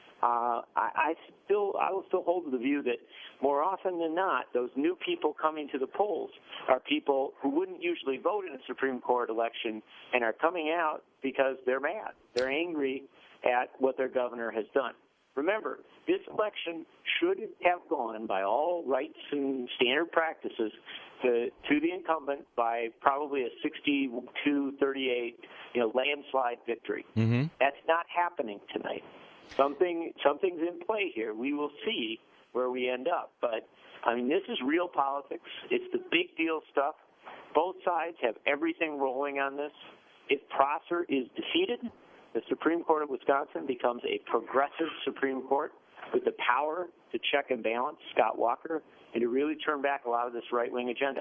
I will still hold to the view that more often than not, those new people coming to the polls are people who wouldn't usually vote in a Supreme Court election and are coming out because they're mad. They're angry at what their governor has done. Remember, this election should have gone by all rights and standard practices to the incumbent by probably a 62-38, landslide victory. Mm-hmm. That's not happening tonight. Something's in play here. We will see where we end up. But, this is real politics. It's the big deal stuff. Both sides have everything rolling on this. If Prosser is defeated, the Supreme Court of Wisconsin becomes a progressive Supreme Court with the power to check and balance Scott Walker and to really turn back a lot of this right-wing agenda.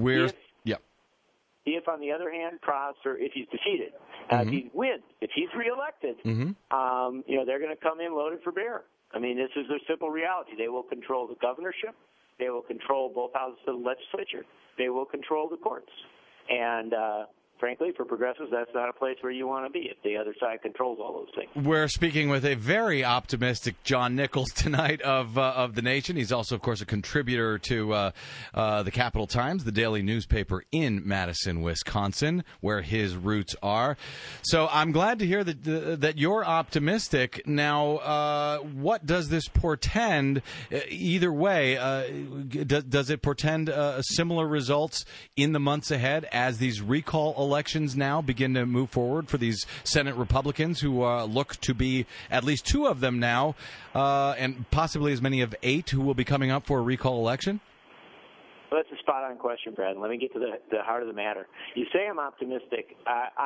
If, on the other hand, Prosser, if he's defeated, if he wins, if he's reelected, they're going to come in loaded for bear. This is their simple reality. They will control the governorship. They will control both houses of the legislature. They will control the courts. And frankly, for progressives, that's not a place where you want to be if the other side controls all those things. We're speaking with a very optimistic John Nichols tonight of The Nation. He's also, of course, a contributor to the Capital Times, the daily newspaper in Madison, Wisconsin, where his roots are. So I'm glad to hear that you're optimistic. Now, what does this portend? Either way, does it portend similar results in the months ahead as these recall elections now begin to move forward for these Senate Republicans who look to be at least two of them now, and possibly as many of 8 who will be coming up for a recall election? Well, that's a spot-on question, Brad. Let me get to the heart of the matter. You say I'm optimistic.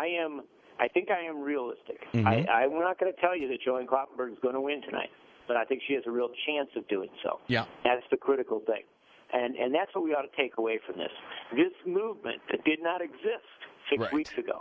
I think I am realistic. Mm-hmm. I'm not going to tell you that Joanne Kloppenburg is going to win tonight, but I think she has a real chance of doing so. Yeah. That's the critical thing. And that's what we ought to take away from this. This movement that did not exist 6 weeks ago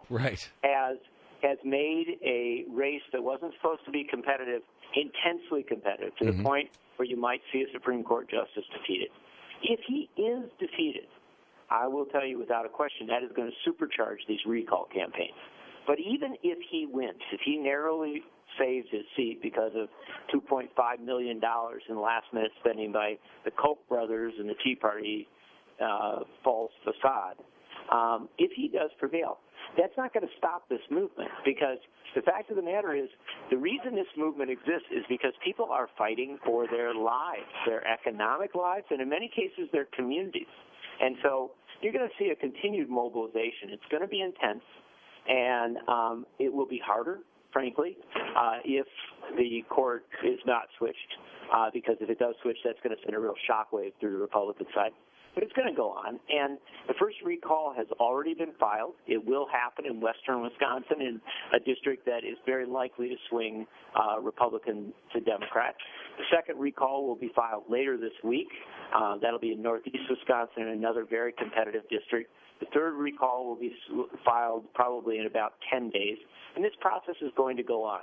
has made a race that wasn't supposed to be competitive intensely competitive to the point where you might see a Supreme Court justice defeated. If he is defeated, I will tell you without a question that is going to supercharge these recall campaigns. But even if he wins, if he narrowly saves his seat because of $2.5 million in last-minute spending by the Koch brothers and the Tea Party false facade, if he does prevail, that's not going to stop this movement, because the fact of the matter is the reason this movement exists is because people are fighting for their lives, their economic lives, and in many cases their communities. And so you're going to see a continued mobilization. It's going to be intense, and it will be harder, frankly, if the court is not switched, because if it does switch, that's going to send a real shockwave through the Republican side. But it's going to go on, and the first recall has already been filed. It will happen in western Wisconsin, in a district that is very likely to swing Republican to Democrat. The second recall will be filed later this week. That'll be in northeast Wisconsin, another very competitive district. The third recall will be filed probably in about 10 days, and this process is going to go on.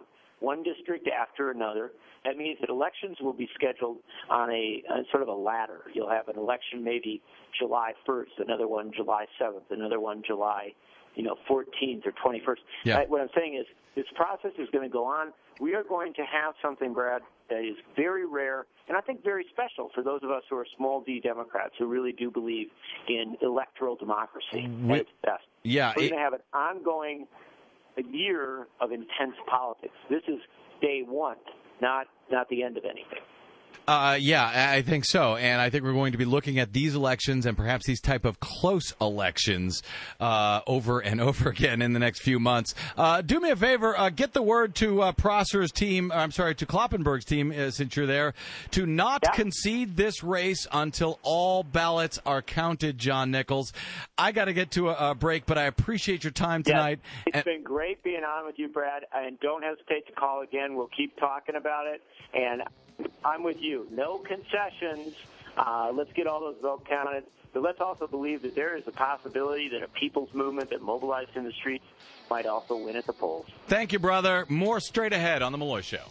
one district after another. That means that elections will be scheduled on a sort of a ladder. You'll have an election maybe July 1st, another one July 7th, another one July 14th or 21st. Yeah. What I'm saying is this process is going to go on. We are going to have something, Brad, that is very rare and I think very special for those of us who are small d Democrats who really do believe in electoral democracy at its best. Yeah, We're going to have an ongoing year of intense politics. This is day one, not the end of anything. Yeah, I think so. And I think we're going to be looking at these elections and perhaps these type of close elections over and over again in the next few months. Do me a favor, get the word to Prosser's team, to Kloppenberg's team, since you're there, to not concede this race until all ballots are counted, John Nichols. I got to get to a break, but I appreciate your time tonight. It's been great being on with you, Brad, and don't hesitate to call again. We'll keep talking about it, and I'm with you. No concessions. Let's get all those votes counted. But let's also believe that there is a possibility that a people's movement that mobilized in the streets might also win at the polls. Thank you, brother. More straight ahead on The Malloy Show.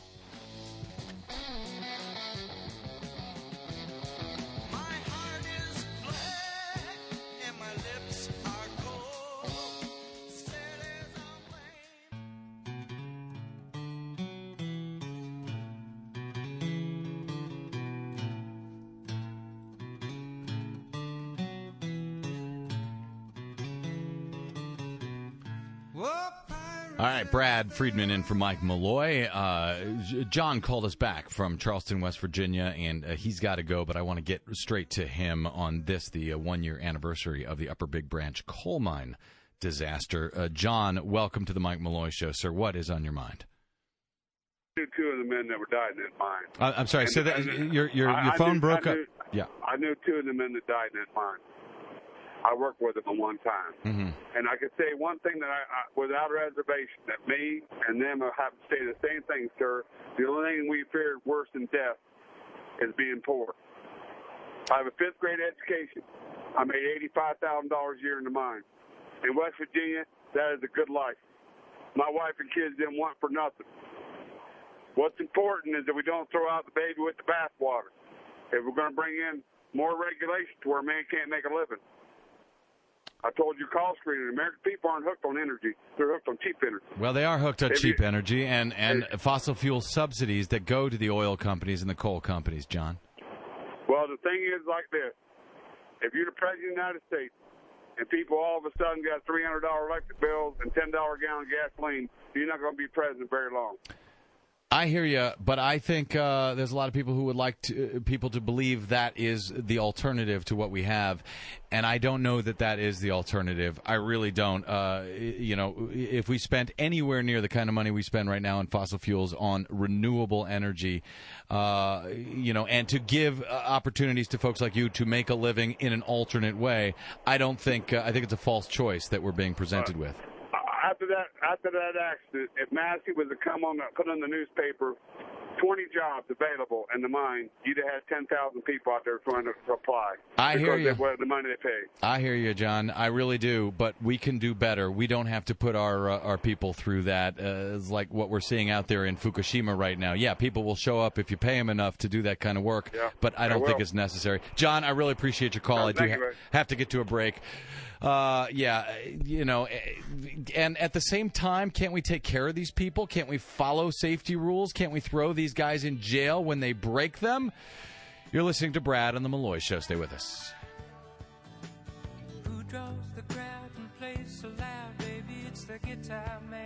All right, Brad Friedman in for Mike Malloy. John called us back from Charleston, West Virginia, and he's got to go, but I want to get straight to him on this, the one-year anniversary of the Upper Big Branch coal mine disaster. John, welcome to the Mike Malloy Show, sir. What is on your mind? Two of the men that were died in that mine. I'm sorry, so that your phone broke up. Yeah, I knew two of the men that died in that mine. I worked with them at one time. Mm-hmm. And I can say one thing that I without reservation, that me and them have to say the same thing, sir. The only thing we feared worse than death is being poor. I have a fifth grade education. I made $85,000 a year in the mine. In West Virginia, that is a good life. My wife and kids didn't want for nothing. What's important is that we don't throw out the baby with the bathwater. If we're going to bring in more regulation to where a man can't make a living. I told you call screening. American people aren't hooked on energy. They're hooked on cheap energy. Well, they are hooked on cheap energy and fossil fuel subsidies that go to the oil companies and the coal companies, John. Well, the thing is like this. If you're the President of the United States and people all of a sudden got $300 electric bills and $10 a gallon gasoline, you're not going to be president very long. I hear you, but I think there's a lot of people who would like people to believe that is the alternative to what we have, and I don't know that is the alternative. I really don't. If we spent anywhere near the kind of money we spend right now on fossil fuels, on renewable energy, and to give opportunities to folks like you to make a living in an alternate way, I don't think. I think it's a false choice that we're being presented with. After that accident, if Massey was to put on the newspaper 20 jobs available in the mine, you'd have had 10,000 people out there trying to apply. I hear you. Because of the money they pay. I hear you, John. I really do. But we can do better. We don't have to put our people through that. It's like what we're seeing out there in Fukushima right now. Yeah, people will show up if you pay them enough to do that kind of work. Yeah, but I don't think it's necessary. John, I really appreciate your call. I do have to get to a break. And at the same time, can't we take care of these people? Can't we follow safety rules? Can't we throw these guys in jail when they break them? You're listening to Brad on The Malloy Show. Stay with us. Who draws the crowd and plays so loud, baby? It's the guitar man.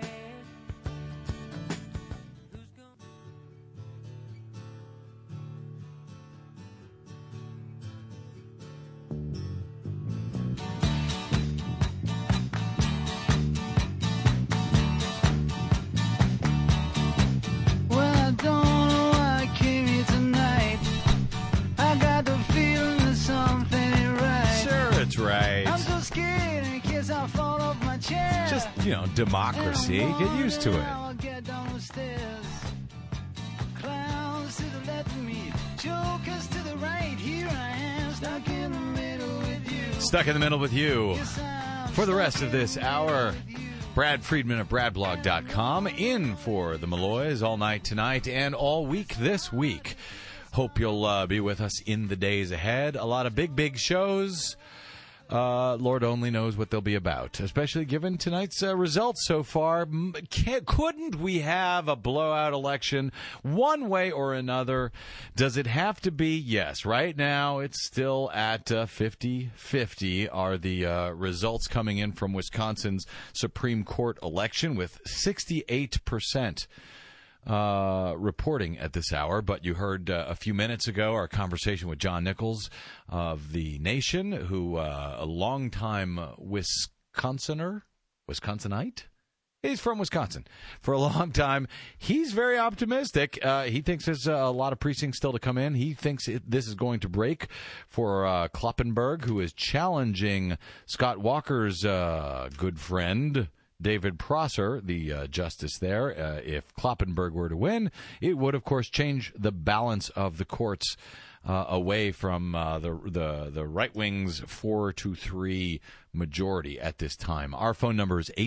Right. I'm so scared in case I fall off my chair. Just, democracy. Get used to it. I'll get down the stairs. Clowns to the left of me, jokers to the right. Here I am, stuck in the middle with you. Stuck in the middle with you. For the rest of this hour, Brad Friedman of BradBlog.com in for the Malloys all night tonight and all week this week. Hope you'll be with us in the days ahead. A lot of big shows. Lord only knows what they'll be about, especially given tonight's results so far. Couldn't we have a blowout election one way or another? Does it have to be? Yes. Right now, it's still at 50-50 are the results coming in from Wisconsin's Supreme Court election, with 68% reporting at this hour. But you heard a few minutes ago our conversation with John Nichols of The Nation, who a longtime Wisconsinite. He's from Wisconsin for a long time. He's very optimistic. He thinks there's a lot of precincts still to come in. He thinks this is going to break for Kloppenberg, who is challenging Scott Walker's good friend, David Prosser, the justice there. If Kloppenberg were to win, it would, of course, change the balance of the courts away from the right wing's 4-3 majority at this time. Our phone number is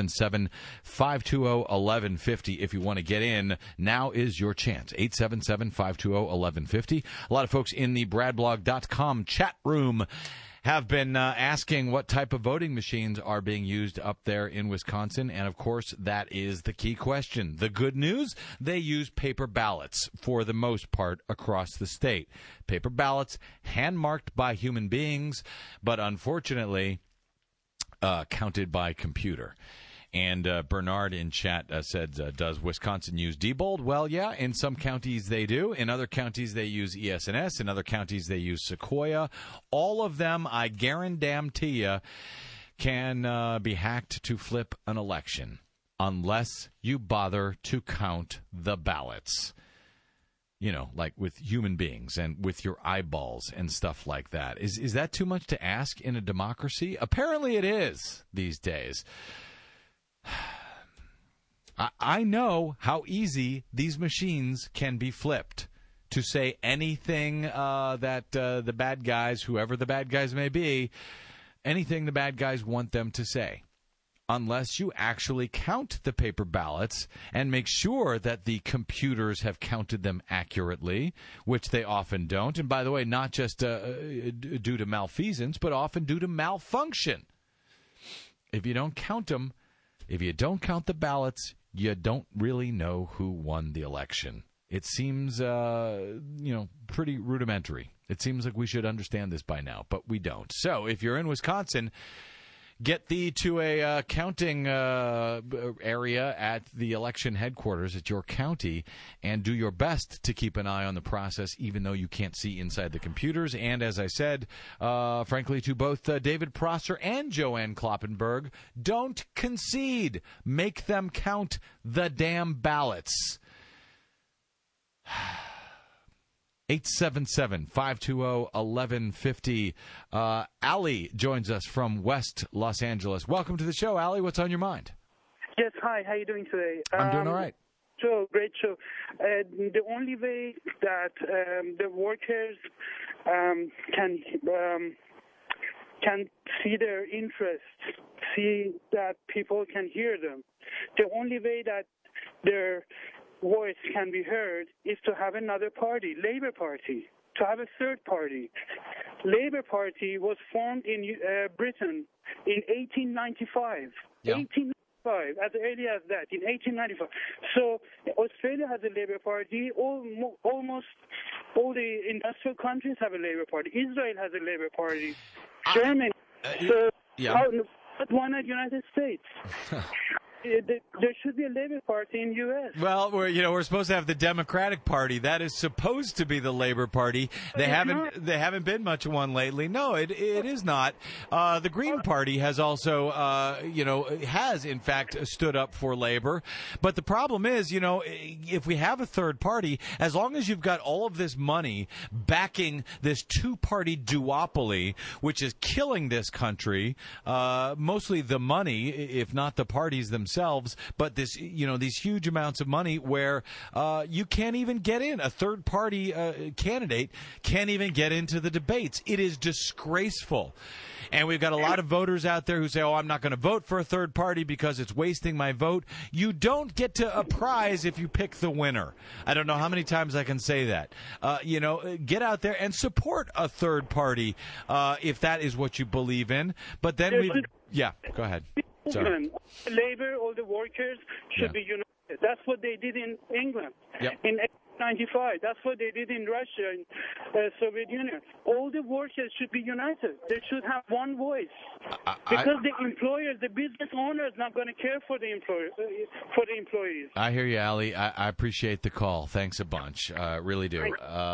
877-520-1150. If you want to get in, now is your chance. 877-520-1150. A lot of folks in the BradBlog.com chat room have been asking what type of voting machines are being used up there in Wisconsin, and of course that is the key question. The good news, they use paper ballots for the most part across the state. Paper ballots, hand-marked by human beings, but unfortunately counted by computer. And Bernard in chat said, does Wisconsin use Diebold? Well, yeah, in some counties they do. In other counties they use ES&S. In other counties they use Sequoia. All of them, I guarantee you, can be hacked to flip an election unless you bother to count the ballots. You know, like with human beings and with your eyeballs and stuff like that. Is that too much to ask in a democracy? Apparently it is these days. I know how easy these machines can be flipped to say anything that the bad guys, whoever the bad guys may be, anything the bad guys want them to say, unless you actually count the paper ballots and make sure that the computers have counted them accurately, which they often don't. And by the way, not just due to malfeasance, but often due to malfunction. If you don't count them, if you don't count the ballots, you don't really know who won the election. It seems, pretty rudimentary. It seems like we should understand this by now, but we don't. So if you're in Wisconsin, get thee to a counting area at the election headquarters at your county and do your best to keep an eye on the process, even though you can't see inside the computers. And as I said, frankly, to both David Prosser and Joanne Kloppenberg, don't concede. Make them count the damn ballots. 877-520-1150. Allie joins us from West Los Angeles. Welcome to the show, Allie. What's on your mind? Yes, hi. How are you doing today? I'm doing all right. Great show. The only way that the workers can see their interests, see that people can hear them, the only way that their voice can be heard is to have another party, Labour Party, to have a third party. Labour Party was formed in Britain in 1895. Yeah. 1895, as early as that, in 1895. So Australia has a Labour Party. Almost all the industrial countries have a Labour Party. Israel has a Labour Party. Germany. Why not United States? There should be a Labour Party in the U.S. Well, we're supposed to have the Democratic Party. That is supposed to be the Labor Party. They haven't been much of one lately. No, it is not. The Green Party has also has in fact stood up for labor. But the problem is, if we have a third party, as long as you've got all of this money backing this two-party duopoly, which is killing this country, mostly the money, if not the parties themselves. themselves, but this, these huge amounts of money where you can't even get in. A third-party candidate can't even get into the debates. It is disgraceful. And we've got a lot of voters out there who say, I'm not going to vote for a third party because it's wasting my vote. You don't get to a prize if you pick the winner. I don't know how many times I can say that. Get out there and support a third party if that is what you believe in. But then go ahead. Sorry. Labor, all the workers should be united. That's what they did in England. Yep. In 1995, that's what they did in Russia and Soviet Union. All the workers should be united. They should have one voice. Because the employers, the business owners, not going to care for the employees. I hear you, Ali. I appreciate the call. Thanks a bunch. Really do.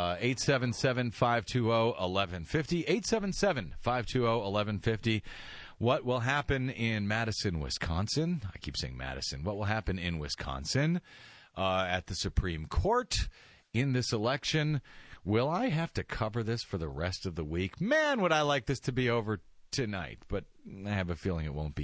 877-520-1150. 877-520-1150. What will happen in Madison, Wisconsin? I keep saying Madison. What will happen in Wisconsin at the Supreme Court in this election? Will I have to cover this for the rest of the week? Man, would I like this to be over tonight, but I have a feeling it won't be.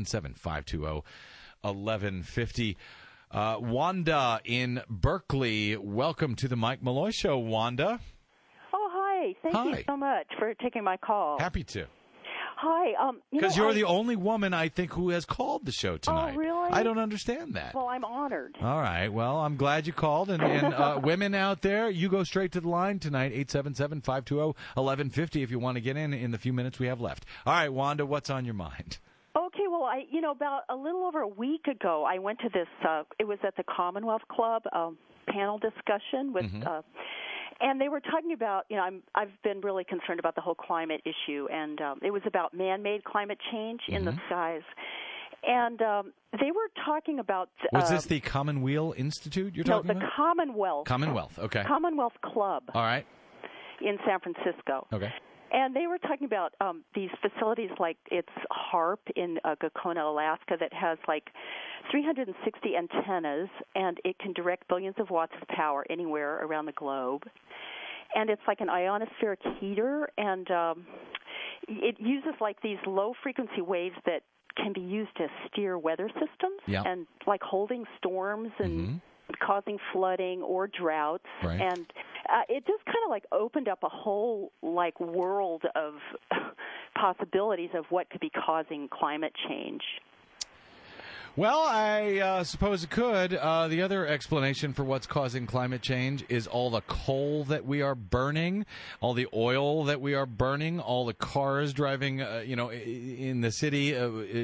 877-520-1150. Wanda in Berkeley, welcome to the Mike Malloy Show, Wanda. Oh, hi. Thank you so much for taking my call. Happy to. Hi. Because you're the only woman, I think, who has called the show tonight. Oh, really? I don't understand that. Well, I'm honored. All right. Well, I'm glad you called. And women out there, you go straight to the line tonight, 877-520-1150, if you want to get in the few minutes we have left. All right, Wanda, what's on your mind? Okay, well, about a little over a week ago, I went to this, it was at the Commonwealth Club panel discussion with and they were talking about, I've been really concerned about the whole climate issue, and it was about man-made climate change in the skies. And they were talking about... Was this the Commonweal Institute you're talking about? No, the Commonwealth. Commonwealth, okay. Commonwealth Club. All right. In San Francisco. Okay. And they were talking about these facilities like it's HARP in Gakona, Alaska, that has like 360 antennas, and it can direct billions of watts of power anywhere around the globe. And it's like an ionospheric heater, and it uses like these low-frequency waves that can be used to steer weather systems and like holding storms and causing flooding or droughts. Right. And it just kind of like opened up a whole like world of possibilities of what could be causing climate change. Well, I suppose it could. The other explanation for what's causing climate change is all the coal that we are burning, all the oil that we are burning, all the cars driving, in the city,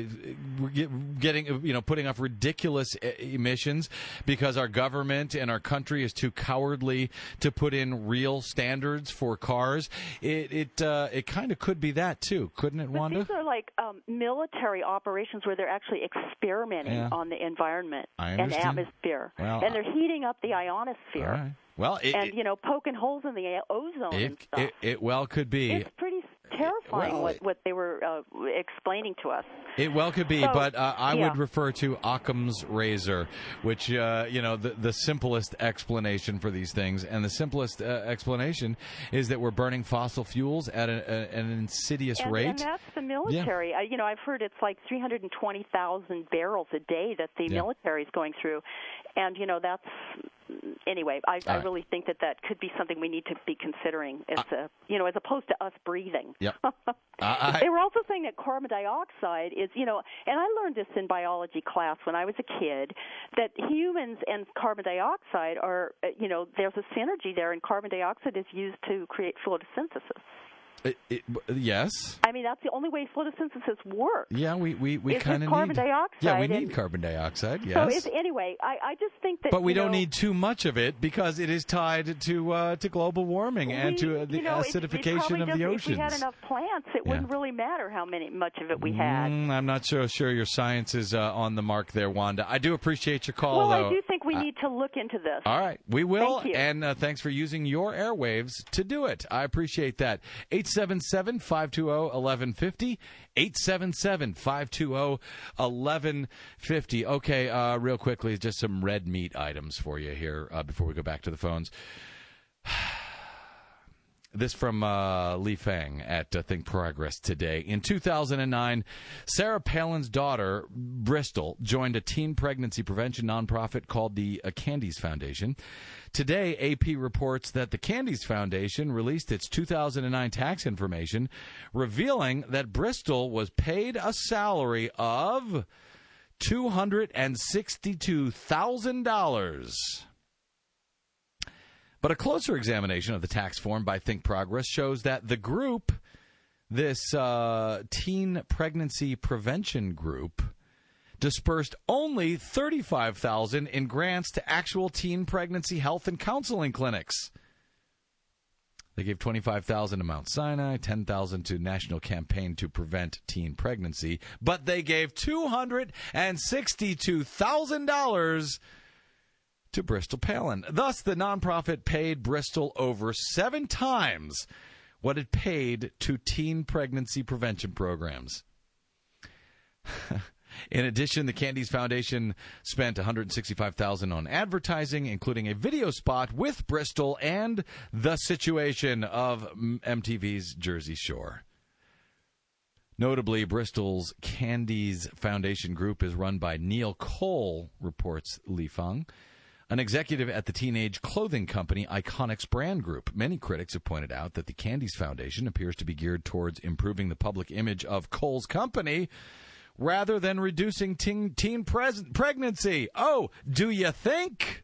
putting off ridiculous emissions because our government and our country is too cowardly to put in real standards for cars. It kind of could be that too, couldn't it, Wanda? These are like military operations where they're actually experimenting on the environment and atmosphere. Well, and they're heating up the ionosphere. All right. Well, poking holes in the ozone and stuff. It well could be. It's pretty terrifying what they were explaining to us. It well could be, but I would refer to Occam's razor, which, the simplest explanation for these things. And the simplest explanation is that we're burning fossil fuels at an insidious rate. And that's the military. Yeah. I've heard it's like 320,000 barrels a day that the military is going through. And, that's... Anyway, I really think that could be something we need to be considering as as opposed to us breathing. Yep. They were also saying that carbon dioxide is, and I learned this in biology class when I was a kid, that humans and carbon dioxide are, there's a synergy there, and carbon dioxide is used to create photosynthesis. Yes. I mean, that's the only way photosynthesis works. Yeah, we kind of need carbon dioxide. Yeah, we need carbon dioxide. Yes. So anyway, I just think that. But we don't need too much of it because it is tied to global warming and to the acidification of the oceans. If we had enough plants, it wouldn't really matter how much of it we had. I'm not so sure your science is on the mark there, Wanda. I do appreciate your call, though. I do think we need to look into this. All right, we will. Thank you. And thanks for using your airwaves to do it. I appreciate that. 877-520-1150. 877-520-1150. Okay, real quickly, just some red meat items for you here before we go back to the phones. This from Lee Fang at Think Progress Today. In 2009, Sarah Palin's daughter, Bristol, joined a teen pregnancy prevention nonprofit called the Candies Foundation. Today, AP reports that the Candies Foundation released its 2009 tax information, revealing that Bristol was paid a salary of $262,000. But a closer examination of the tax form by Think Progress shows that the group, this teen pregnancy prevention group, dispersed only $35,000 in grants to actual teen pregnancy health and counseling clinics. They gave $25,000 to Mount Sinai, $10,000 to National Campaign to Prevent Teen Pregnancy, but they gave $262,000 to Bristol Palin. Thus, the nonprofit paid Bristol over 7 times what it paid to teen pregnancy prevention programs. In addition, the Candies Foundation spent $165,000 on advertising, including a video spot with Bristol and the situation of MTV's Jersey Shore. Notably, Bristol's Candies Foundation group is run by Neil Cole, reports Li Feng, an executive at the teenage clothing company Iconics Brand Group. Many critics have pointed out that the Candies Foundation appears to be geared towards improving the public image of Cole's company rather than reducing teen pregnancy. Oh, do you think?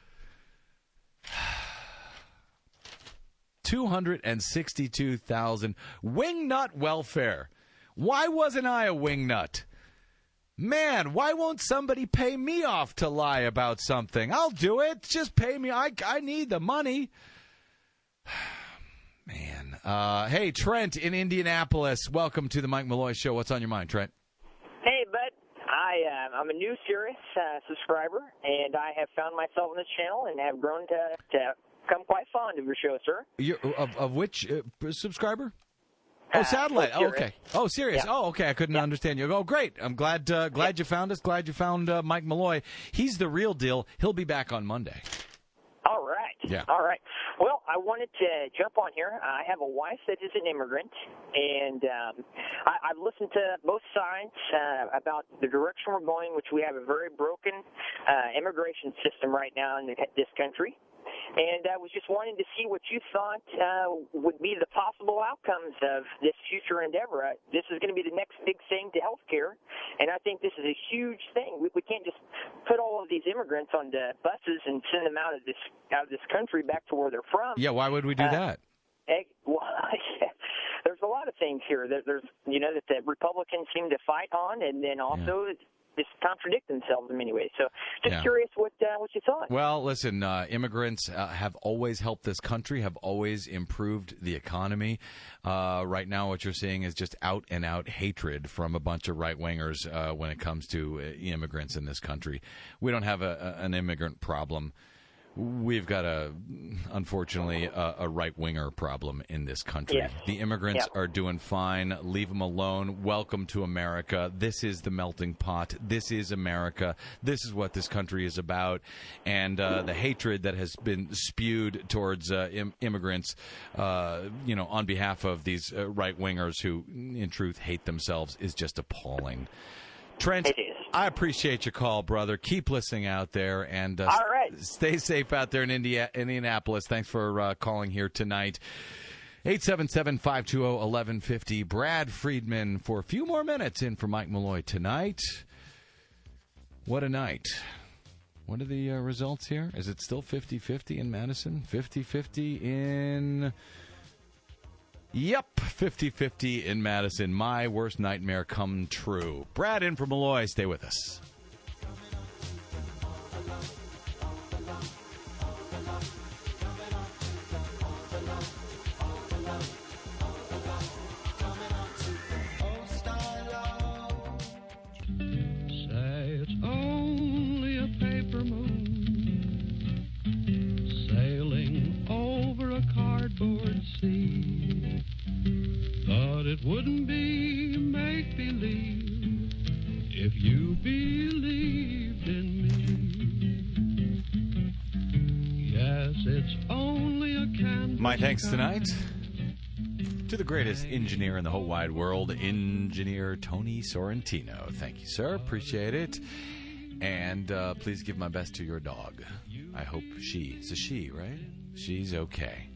$262,000. Wingnut welfare. Why wasn't I a wingnut? Man, why won't somebody pay me off to lie about something? I'll do it. Just pay me. I need the money. Man. Hey, Trent in Indianapolis. Welcome to the Mike Malloy Show. What's on your mind, Trent? Hey, bud. I'm a new Sirius subscriber, and I have found myself on this channel and have grown to become quite fond of your show, sir. Of which subscriber? Oh, satellite. Oh, okay. Oh, Sirius. Yeah. Oh, okay. I couldn't understand you. Oh, great. I'm glad you found us. Glad you found Mike Malloy. He's the real deal. He'll be back on Monday. All right. Yeah. All right. Well, I wanted to jump on here. I have a wife that is an immigrant, and I've listened to both sides about the direction we're going, which we have a very broken immigration system right now in this country. And I was just wanting to see what you thought would be the possible outcomes of this future endeavor. This is going to be the next big thing to healthcare, and I think this is a huge thing. We can't just put all of these immigrants on the buses and send them out of this country back to where they're from. Yeah, why would we do that? Well, there's a lot of things here. There's that the Republicans seem to fight on, and then also just contradict themselves in many ways. So just curious what you thought. Well, listen, immigrants have always helped this country, have always improved the economy. Right now what you're seeing is just out-and-out hatred from a bunch of right-wingers when it comes to immigrants in this country. We don't have an immigrant problem. We've got, unfortunately, a right-winger problem in this country. Yes. The immigrants are doing fine. Leave them alone. Welcome to America. This is the melting pot. This is America. This is what this country is about. And the hatred that has been spewed towards immigrants, on behalf of these right-wingers who, in truth, hate themselves is just appalling. Trent, I appreciate your call, brother. Keep listening out there, and all right. Stay safe out there in Indianapolis. Thanks for calling here tonight. 877-520-1150. Brad Friedman for a few more minutes in for Mike Malloy tonight. What a night. What are the results here? Is it still 50-50 in Madison? 50-50 in... Yep, 50-50 in Madison. My worst nightmare come true. Brad in for Malloy. Stay with us. Say it's only a paper moon sailing over a cardboard sea. Thought it wouldn't be make-believe if you believed in me. Yes, it's only a candle. My thanks tonight to the greatest engineer in the whole wide world, Engineer Tony Sorrentino. Thank you, sir. Appreciate it. And please give my best to your dog. I hope it's a she, right? She's okay.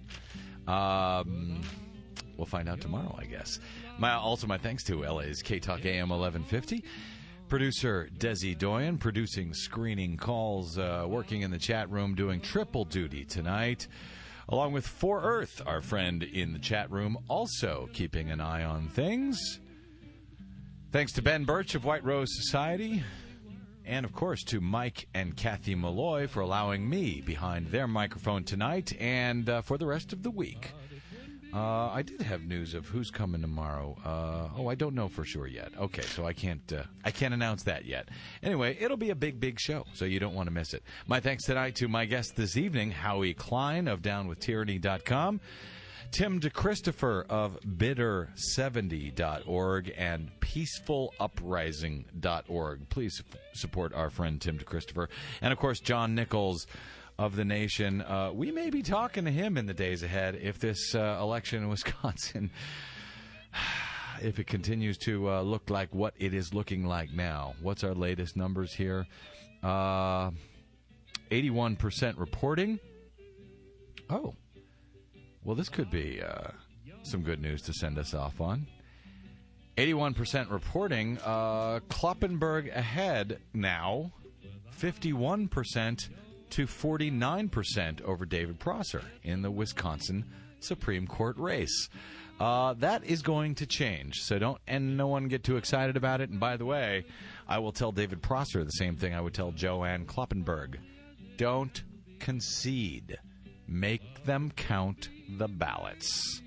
We'll find out tomorrow, I guess. My thanks to LA's K-Talk AM 1150. Producer Desi Doyen, producing screening calls, working in the chat room, doing triple duty tonight. Along with For Earth, our friend in the chat room, also keeping an eye on things. Thanks to Ben Birch of White Rose Society. And, of course, to Mike and Kathy Malloy for allowing me behind their microphone tonight and for the rest of the week. I did have news of who's coming tomorrow. I don't know for sure yet. Okay, so I can't announce that yet. Anyway, it'll be a big show, so you don't want to miss it. My thanks tonight to my guest this evening, Howie Klein of DownWithTyranny.com, Tim DeChristopher of Bitter70.org, and PeacefulUprising.org. Please support our friend Tim DeChristopher. And, of course, John Nichols of The Nation. We may be talking to him in the days ahead if this election in Wisconsin, if it continues to look like what it is looking like now. What's our latest numbers here? 81% reporting. Oh. Well, this could be some good news to send us off on. 81% reporting. Kloppenberg ahead now. 51% to 49% over David Prosser in the Wisconsin Supreme Court race. That is going to change, so no one get too excited about it. And by the way, I will tell David Prosser the same thing I would tell Joanne Kloppenberg. Don't concede. Make them count the ballots.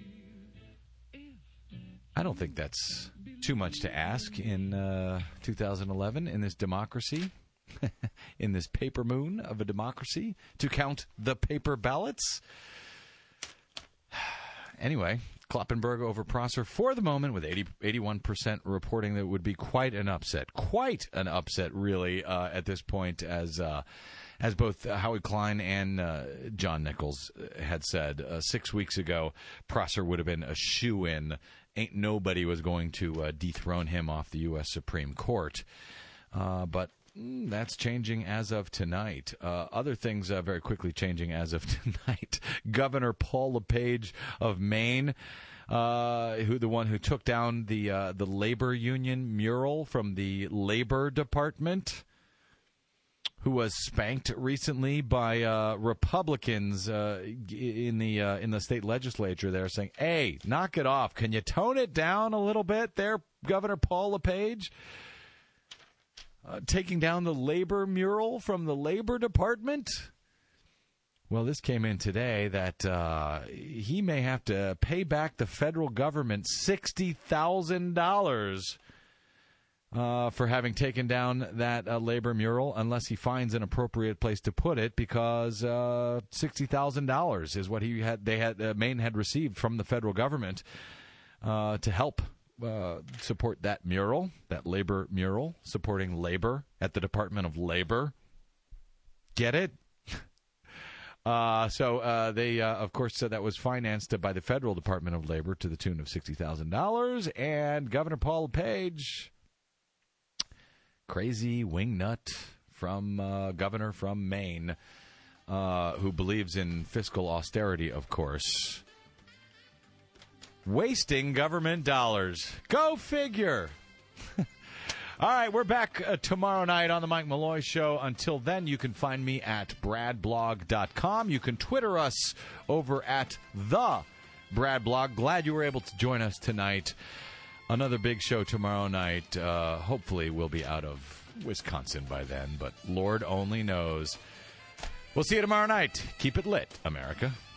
I don't think that's too much to ask in 2011 in this democracy. In this paper moon of a democracy, to count the paper ballots. Anyway, Kloppenberg over Prosser for the moment with 81% reporting that would be quite an upset. Quite an upset, really, at this point, as both Howie Klein and John Nichols had said 6 weeks ago. Prosser would have been a shoo-in. Ain't nobody was going to dethrone him off the U.S. Supreme Court. But that's changing as of tonight. Other things very quickly changing as of tonight. Governor Paul LePage of Maine, the one who took down the labor union mural from the Labor Department, who was spanked recently by Republicans in the state legislature. There, saying, "Hey, knock it off! Can you tone it down a little bit, there, Governor Paul LePage?" Taking down the labor mural from the Labor Department. Well, this came in today that he may have to pay back the federal government $60,000 for having taken down that labor mural, unless he finds an appropriate place to put it, because $60,000 is what Maine had received from the federal government to help support that mural, that labor mural, supporting labor at the Department of Labor. Get it? So they, of course, said that was financed by the Federal Department of Labor to the tune of $60,000. And Governor Paul LePage, crazy wingnut governor from Maine, who believes in fiscal austerity, of course, wasting government dollars. Go figure. All right, we're back tomorrow night on the Mike Malloy Show. Until then, you can find me at bradblog.com. You can Twitter us over at the Bradblog. Glad you were able to join us tonight. Another big show tomorrow night. Hopefully we'll be out of Wisconsin by then, but Lord only knows. We'll see you tomorrow night. Keep it lit, America.